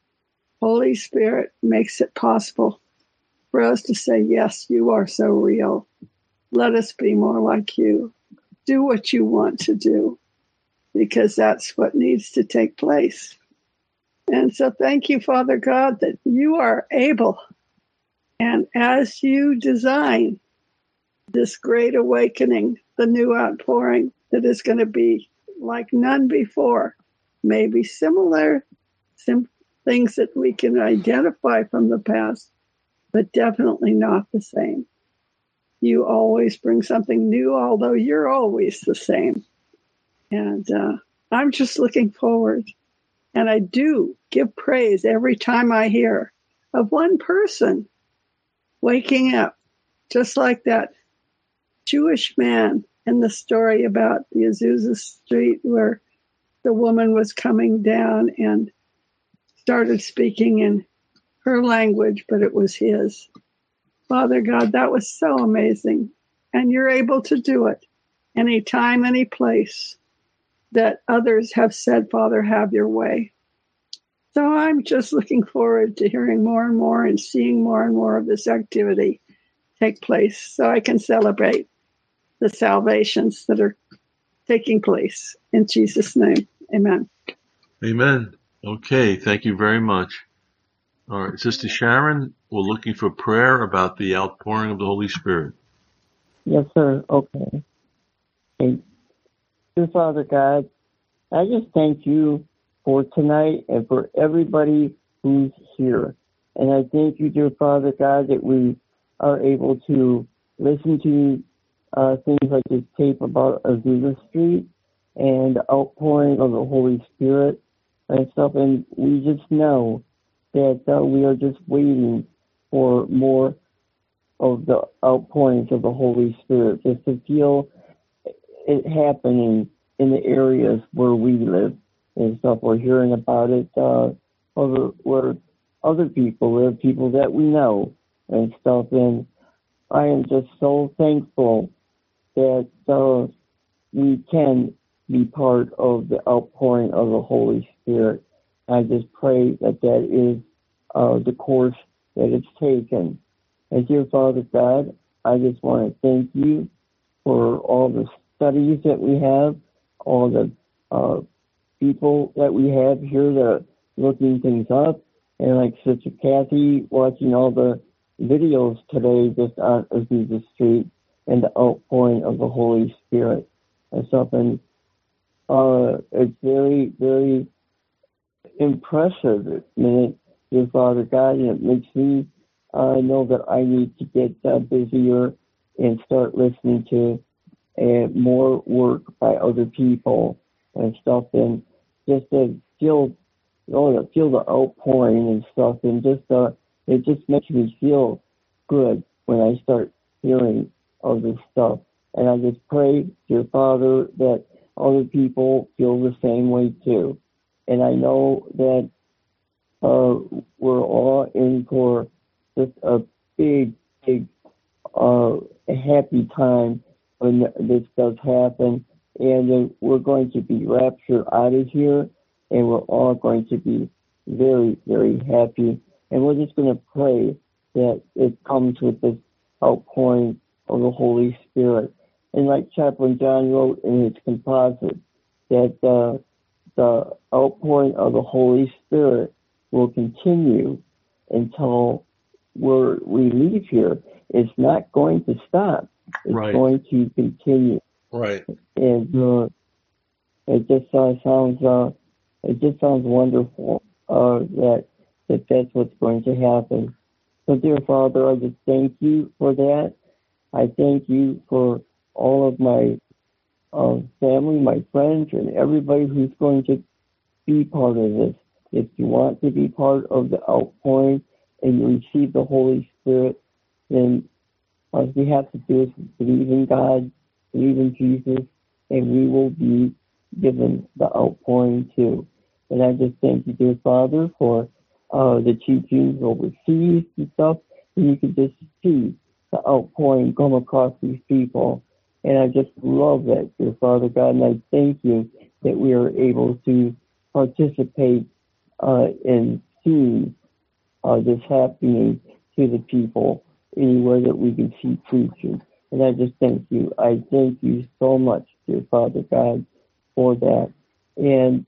Holy Spirit makes it possible for us to say, yes, you are so real. Let us be more like you. Do what you want to do, because that's what needs to take place. And so thank you, Father God, that you are able. And as you design this great awakening, the new outpouring that is going to be like none before, maybe similar, sim- things that we can identify from the past, but definitely not the same. You always bring something new, although you're always the same. And uh, I'm just looking forward. And I do give praise every time I hear of one person waking up, just like that Jewish man in the story about the Azusa Street, where the woman was coming down and started speaking in her language, but it was his. Father God, that was so amazing. And you're able to do it anytime, any place that others have said, Father, have your way. So I'm just looking forward to hearing more and more and seeing more and more of this activity take place, so I can celebrate the salvations that are taking place. In Jesus' name, amen. Amen. Okay, thank you very much. All right, Sister Sharon, we're looking for prayer about the outpouring of the Holy Spirit. Yes, sir. Okay. And dear Father God, I just thank you for tonight and for everybody who's here. And I thank you, dear Father God, that we are able to listen to uh, things like this tape about Azusa Street and the outpouring of the Holy Spirit and stuff. And we just know that uh, we are just waiting for more of the outpourings of the Holy Spirit, just to feel it happening in the areas where we live and stuff. We're hearing about it uh, over where other people live, people that we know and stuff. And I am just so thankful that uh, we can be part of the outpouring of the Holy Spirit. I just pray that that is uh, the course that it's taken. And dear Father God, I just want to thank you for all the studies that we have, all the uh, people that we have here that are looking things up, and like Sister Kathy watching all the videos today just on Azusa Street and the outpouring of the Holy Spirit and something. Uh, it's very, very impressive, isn't it, dear Father God, and it makes me uh, know that I need to get uh, busier and start listening to uh, more work by other people and stuff, and just to feel, you know, feel the outpouring and stuff, and just uh, it just makes me feel good when I start hearing of this stuff. And I just pray, dear Father, that other people feel the same way too. And I know that uh, we're all in for just a big, big, uh, happy time when this does happen. And then we're going to be raptured out of here, and we're all going to be very, very happy. And we're just going to pray that it comes with this outpouring of the Holy Spirit. And like Chaplain John wrote in his composite, that uh, the outpouring of the Holy Spirit will continue until we're, we leave here. It's not going to stop. It's Right. going to continue. Right. And uh, it just uh, sounds uh, it just sounds wonderful uh, that that that's what's going to happen. So, dear Father, I just thank you for that. I thank you for all of my uh, family, my friends, and everybody who's going to be part of this. If you want to be part of the outpouring and you receive the Holy Spirit, then all we have to do is believe in God, believe in Jesus, and we will be given the outpouring too. And I just thank you, dear Father, for uh, the teachings overseas and stuff. And you can just see the outpouring come across these people. And I just love that, dear Father God. And I thank you that we are able to participate uh, in seeing uh, this happening to the people anywhere that we can see preaching. And I just thank you. I thank you so much, dear Father God, for that. And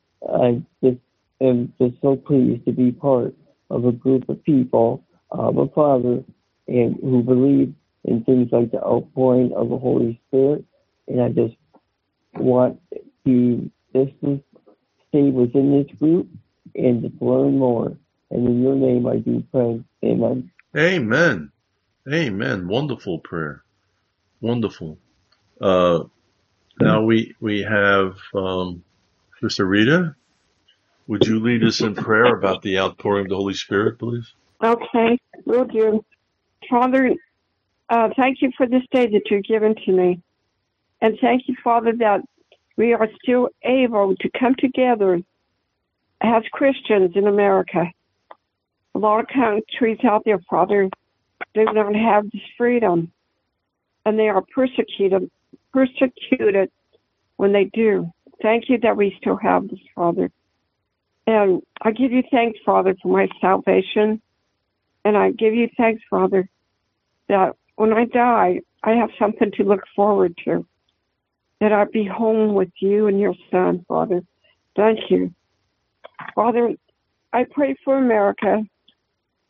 I just am just so pleased to be part of a group of people, uh, a Father, and who believe in things like the outpouring of the Holy Spirit. And I just want to just stay within this group and to learn more. And in your name I do pray. Amen. Amen. Amen. Wonderful prayer. Wonderful. Uh, now we we have um, Sister Rita. Would you lead us in prayer about the outpouring of the Holy Spirit, please? Okay, will do. Father, uh, thank you for this day that you've given to me. And thank you, Father, that we are still able to come together as Christians in America. A lot of countries out there, Father, they don't have this freedom. And they are persecuted, persecuted when they do. Thank you that we still have this, Father. And I give you thanks, Father, for my salvation. And I give you thanks, Father, that when I die, I have something to look forward to. That I'll be home with you and your Son, Father. Thank you. Father, I pray for America.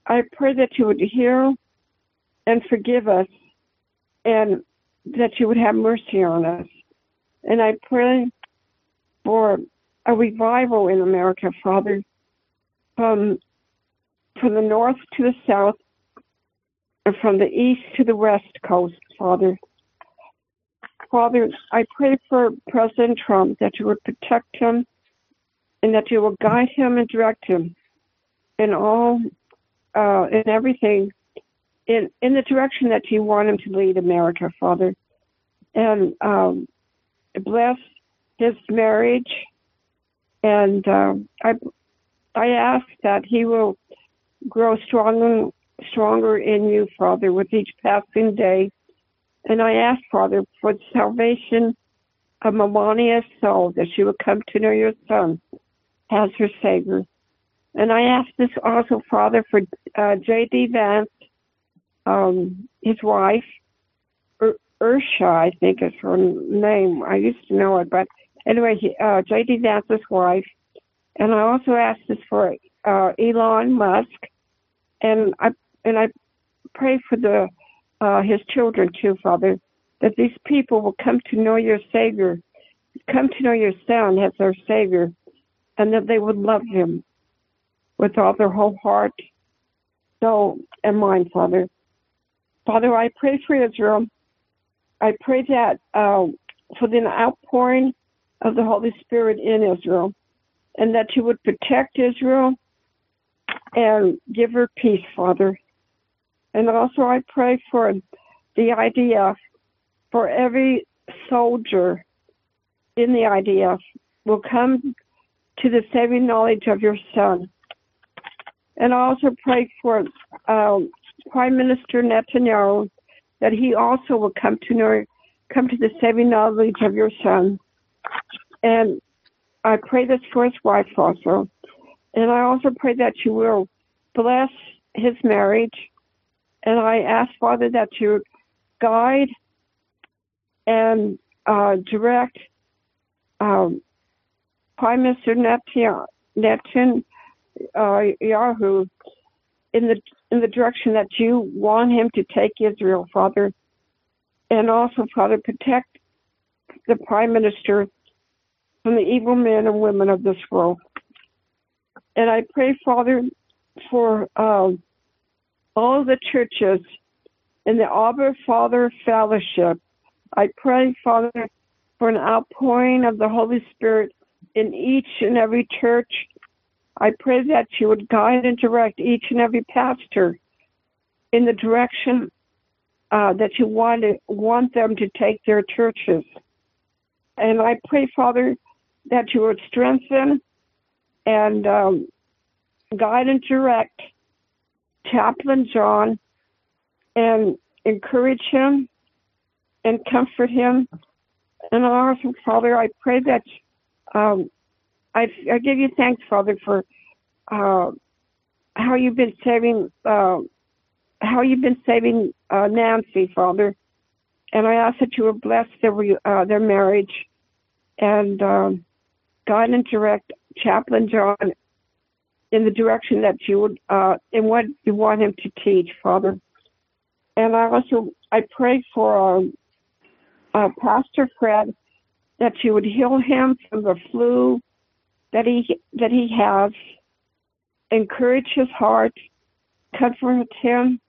I pray that you would heal and forgive us, and that you would have mercy on us. And I pray for a revival in America, Father, from, from the north to the south, and from the east to the west coast, Father. Father, I pray for President Trump, that you would protect him and that you will guide him and direct him in all, uh, in everything, in, in the direction that you want him to lead America, Father. And um, bless his marriage. And um, I, I ask that he will grow stronger, stronger in you, Father, with each passing day. And I ask, Father, for the salvation of Melania's soul, that she will come to know your Son as her Savior. And I ask this also, Father, for uh, J D Vance, um, his wife, Ur- Ursha, I think is her name. I used to know it, but anyway, he, uh, J D Vance's wife. And I also ask this for uh, Elon Musk, and I and I pray for the uh, his children too, Father, that these people will come to know your Savior, come to know your Son as their Savior, and that they would love him with all their whole heart, soul, and mind, Father. Father, I pray for Israel. I pray that uh, for the outpouring of the Holy Spirit in Israel, and that you would protect Israel and give her peace, Father. And also I pray for the I D F, for every soldier in the I D F will come to the saving knowledge of your Son. And I also pray for uh, Prime Minister Netanyahu, that he also will come to know, come to the saving knowledge of your Son. And I pray this for his wife also. And I also pray that you will bless his marriage. And I ask, Father, that you guide and uh, direct um, Prime Minister Netanyahu, Netanyahu in the in the direction that you want him to take Israel, Father. And also, Father, protect the Prime Minister from the evil men and women of this world. And I pray, Father, for uh, all the churches in the Abba Father Fellowship. I pray, Father, for an outpouring of the Holy Spirit in each and every church. I pray that you would guide and direct each and every pastor in the direction uh, that you want, to, want them to take their churches. And I pray, Father, that you would strengthen and um, guide and direct Chaplain John and encourage him and comfort him. And also, Father, I pray that um, I, I give you thanks, Father, for uh, how you've been saving uh, how you've been saving uh, Nancy, Father. And I ask that you would bless their uh, their marriage and um, guide and direct Chaplain John in the direction that you would, uh, in what you want him to teach, Father. And I also, I pray for um, uh, Pastor Fred, that you would heal him from the flu that he that he has, encourage his heart, comfort him,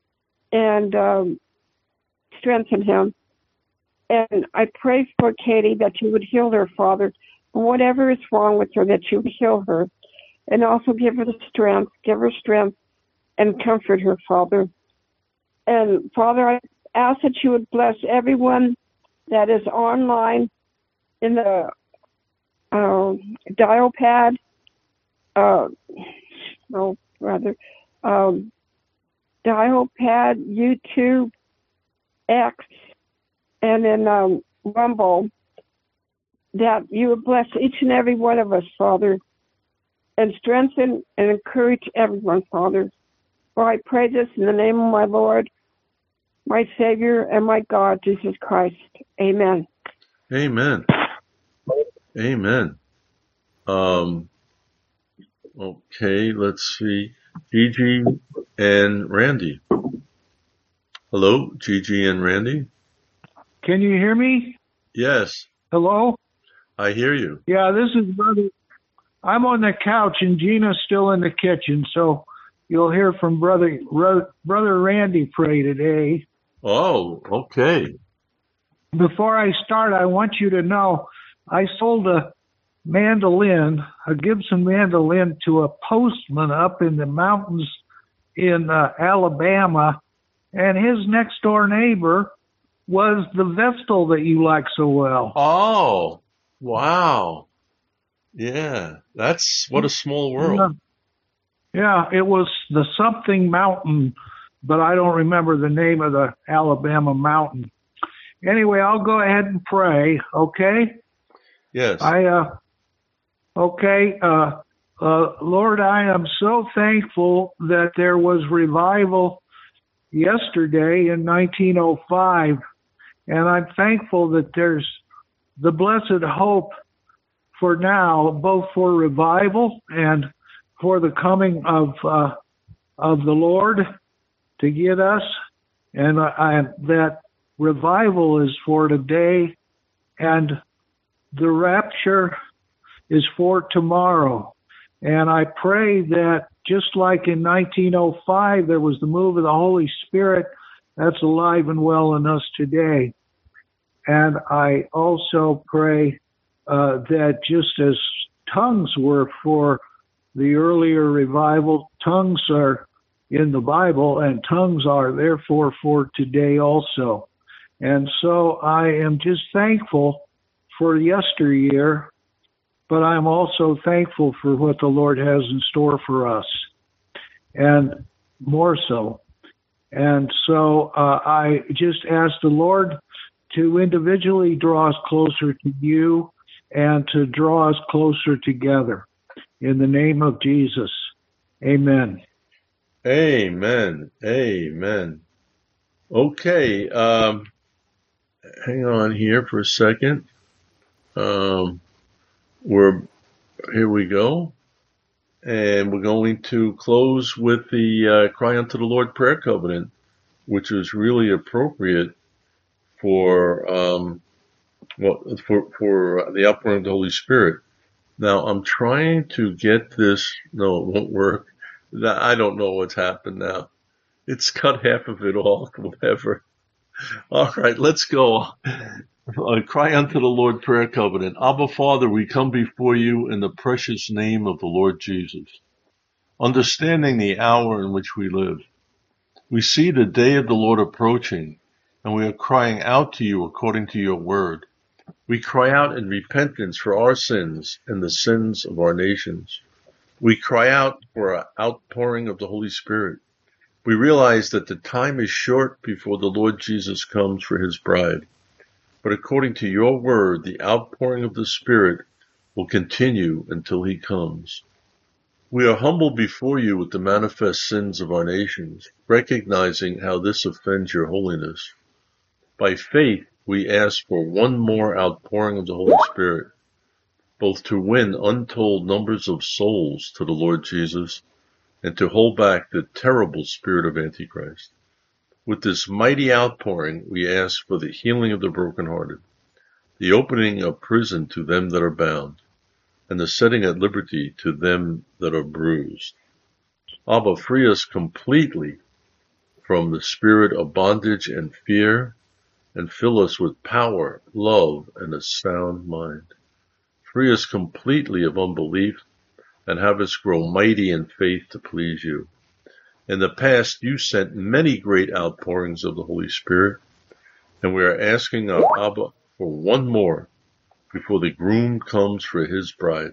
and um, strengthen him. And I pray for Katie that you would heal her, Father, whatever is wrong with her, that you would heal her. And also give her the strength, give her strength, and comfort her, Father. And, Father, I ask that you would bless everyone that is online in the uh, dial pad, uh, no, rather, um, dial pad, YouTube, X, and then um, Rumble, that you would bless each and every one of us, Father, and strengthen and encourage everyone, Father. For I pray this in the name of my Lord, my Savior, and my God, Jesus Christ. Amen. Amen. Amen. Um, okay, let's see. Gigi and Randy. Hello, Gigi and Randy. Can you hear me? Yes, Hello? I hear you. Yeah, this is Brother. I'm on the couch and Gina's still in the kitchen, so you'll hear from Brother Ro- Brother Randy pray today. Oh, okay. Before I start, I want you to know I sold a mandolin, a Gibson mandolin, to a postman up in the mountains in uh, Alabama, and his next door neighbor was the Vestal that you like so well. Oh, wow. Yeah, that's what a small world. Yeah. yeah, it was the something mountain, but I don't remember the name of the Alabama mountain. Anyway, I'll go ahead and pray, okay? Yes. I, uh, okay, uh, uh, Lord, I am so thankful that there was revival yesterday in nineteen oh five, and I'm thankful that there's the blessed hope for now, both for revival and for the coming of, uh, of the Lord to get us, and uh, I, that revival is for today, and the rapture is for tomorrow. And I pray that just like in nineteen oh five, there was the move of the Holy Spirit, that's alive and well in us today. And I also pray uh, that just as tongues were for the earlier revival, tongues are in the Bible, and tongues are therefore for today also. And so I am just thankful for yesteryear, but I'm also thankful for what the Lord has in store for us, and more so. And so uh, I just ask the Lord to individually draw us closer to you and to draw us closer together. In the name of Jesus, amen. Amen. Amen. Okay. Um, hang on here for a second. Um, we're, here we go. And we're going to close with the uh, Cry Unto the Lord prayer covenant, which is really appropriate for, um, well, for, for the outpouring of the Holy Spirit. Now, I'm trying to get this. No, it won't work. I don't know what's happened now. It's cut half of it off, whatever. All right, let's go. Uh, Cry unto the Lord prayer covenant. Abba, Father, we come before you in the precious name of the Lord Jesus, understanding the hour in which we live. We see the day of the Lord approaching, and we are crying out to you according to your word. We cry out in repentance for our sins and the sins of our nations. We cry out for an outpouring of the Holy Spirit. We realize that the time is short before the Lord Jesus comes for his bride. But according to your word, the outpouring of the Spirit will continue until he comes. We are humbled before you with the manifest sins of our nations, recognizing how this offends your holiness. By faith, we ask for one more outpouring of the Holy Spirit, both to win untold numbers of souls to the Lord Jesus and to hold back the terrible spirit of Antichrist. With this mighty outpouring, we ask for the healing of the brokenhearted, the opening of prison to them that are bound, and the setting at liberty to them that are bruised. Abba, free us completely from the spirit of bondage and fear, and fill us with power, love, and a sound mind. Free us completely of unbelief, and have us grow mighty in faith to please you. In the past, you sent many great outpourings of the Holy Spirit, and we are asking our Abba for one more before the groom comes for his bride.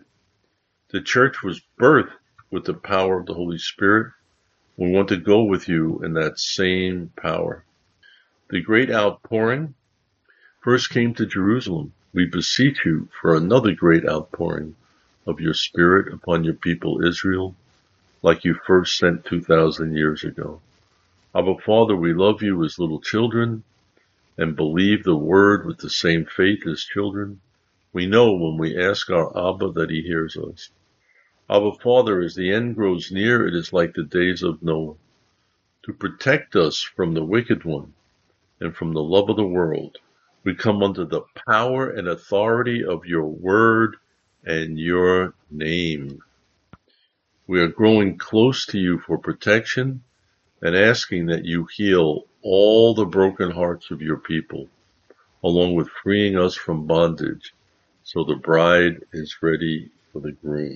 The church was birthed with the power of the Holy Spirit. We want to go with you in that same power. The great outpouring first came to Jerusalem. We beseech you for another great outpouring of your Spirit upon your people Israel, like you first sent two thousand years ago. Abba, Father, we love you as little children and believe the word with the same faith as children. We know when we ask our Abba that he hears us. Our Father, as the end grows near, it is like the days of Noah, to protect us from the wicked one and from the love of the world. We come under the power and authority of your word and your name. We are growing close to you for protection and asking that you heal all the broken hearts of your people, along with freeing us from bondage, so the bride is ready for the groom.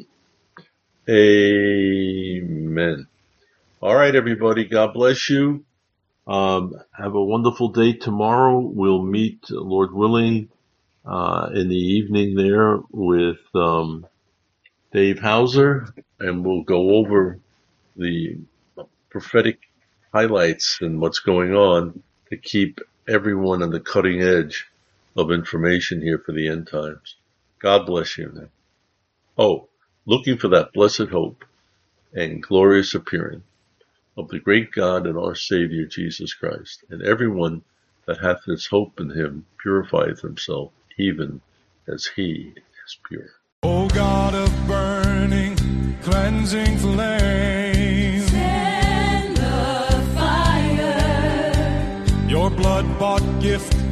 Amen. All right, everybody. God bless you. Um, have a wonderful day tomorrow. We'll meet, Lord willing, uh, in the evening there with um, Dave Hauser, and we'll go over the prophetic highlights and what's going on to keep everyone on the cutting edge of information here for the end times. God bless you. Oh, looking for that blessed hope and glorious appearing of the great God and our Savior Jesus Christ, and everyone that hath this hope in him purifieth himself, even as he is pure. O God of burning, cleansing flame, send the fire, your blood-bought gift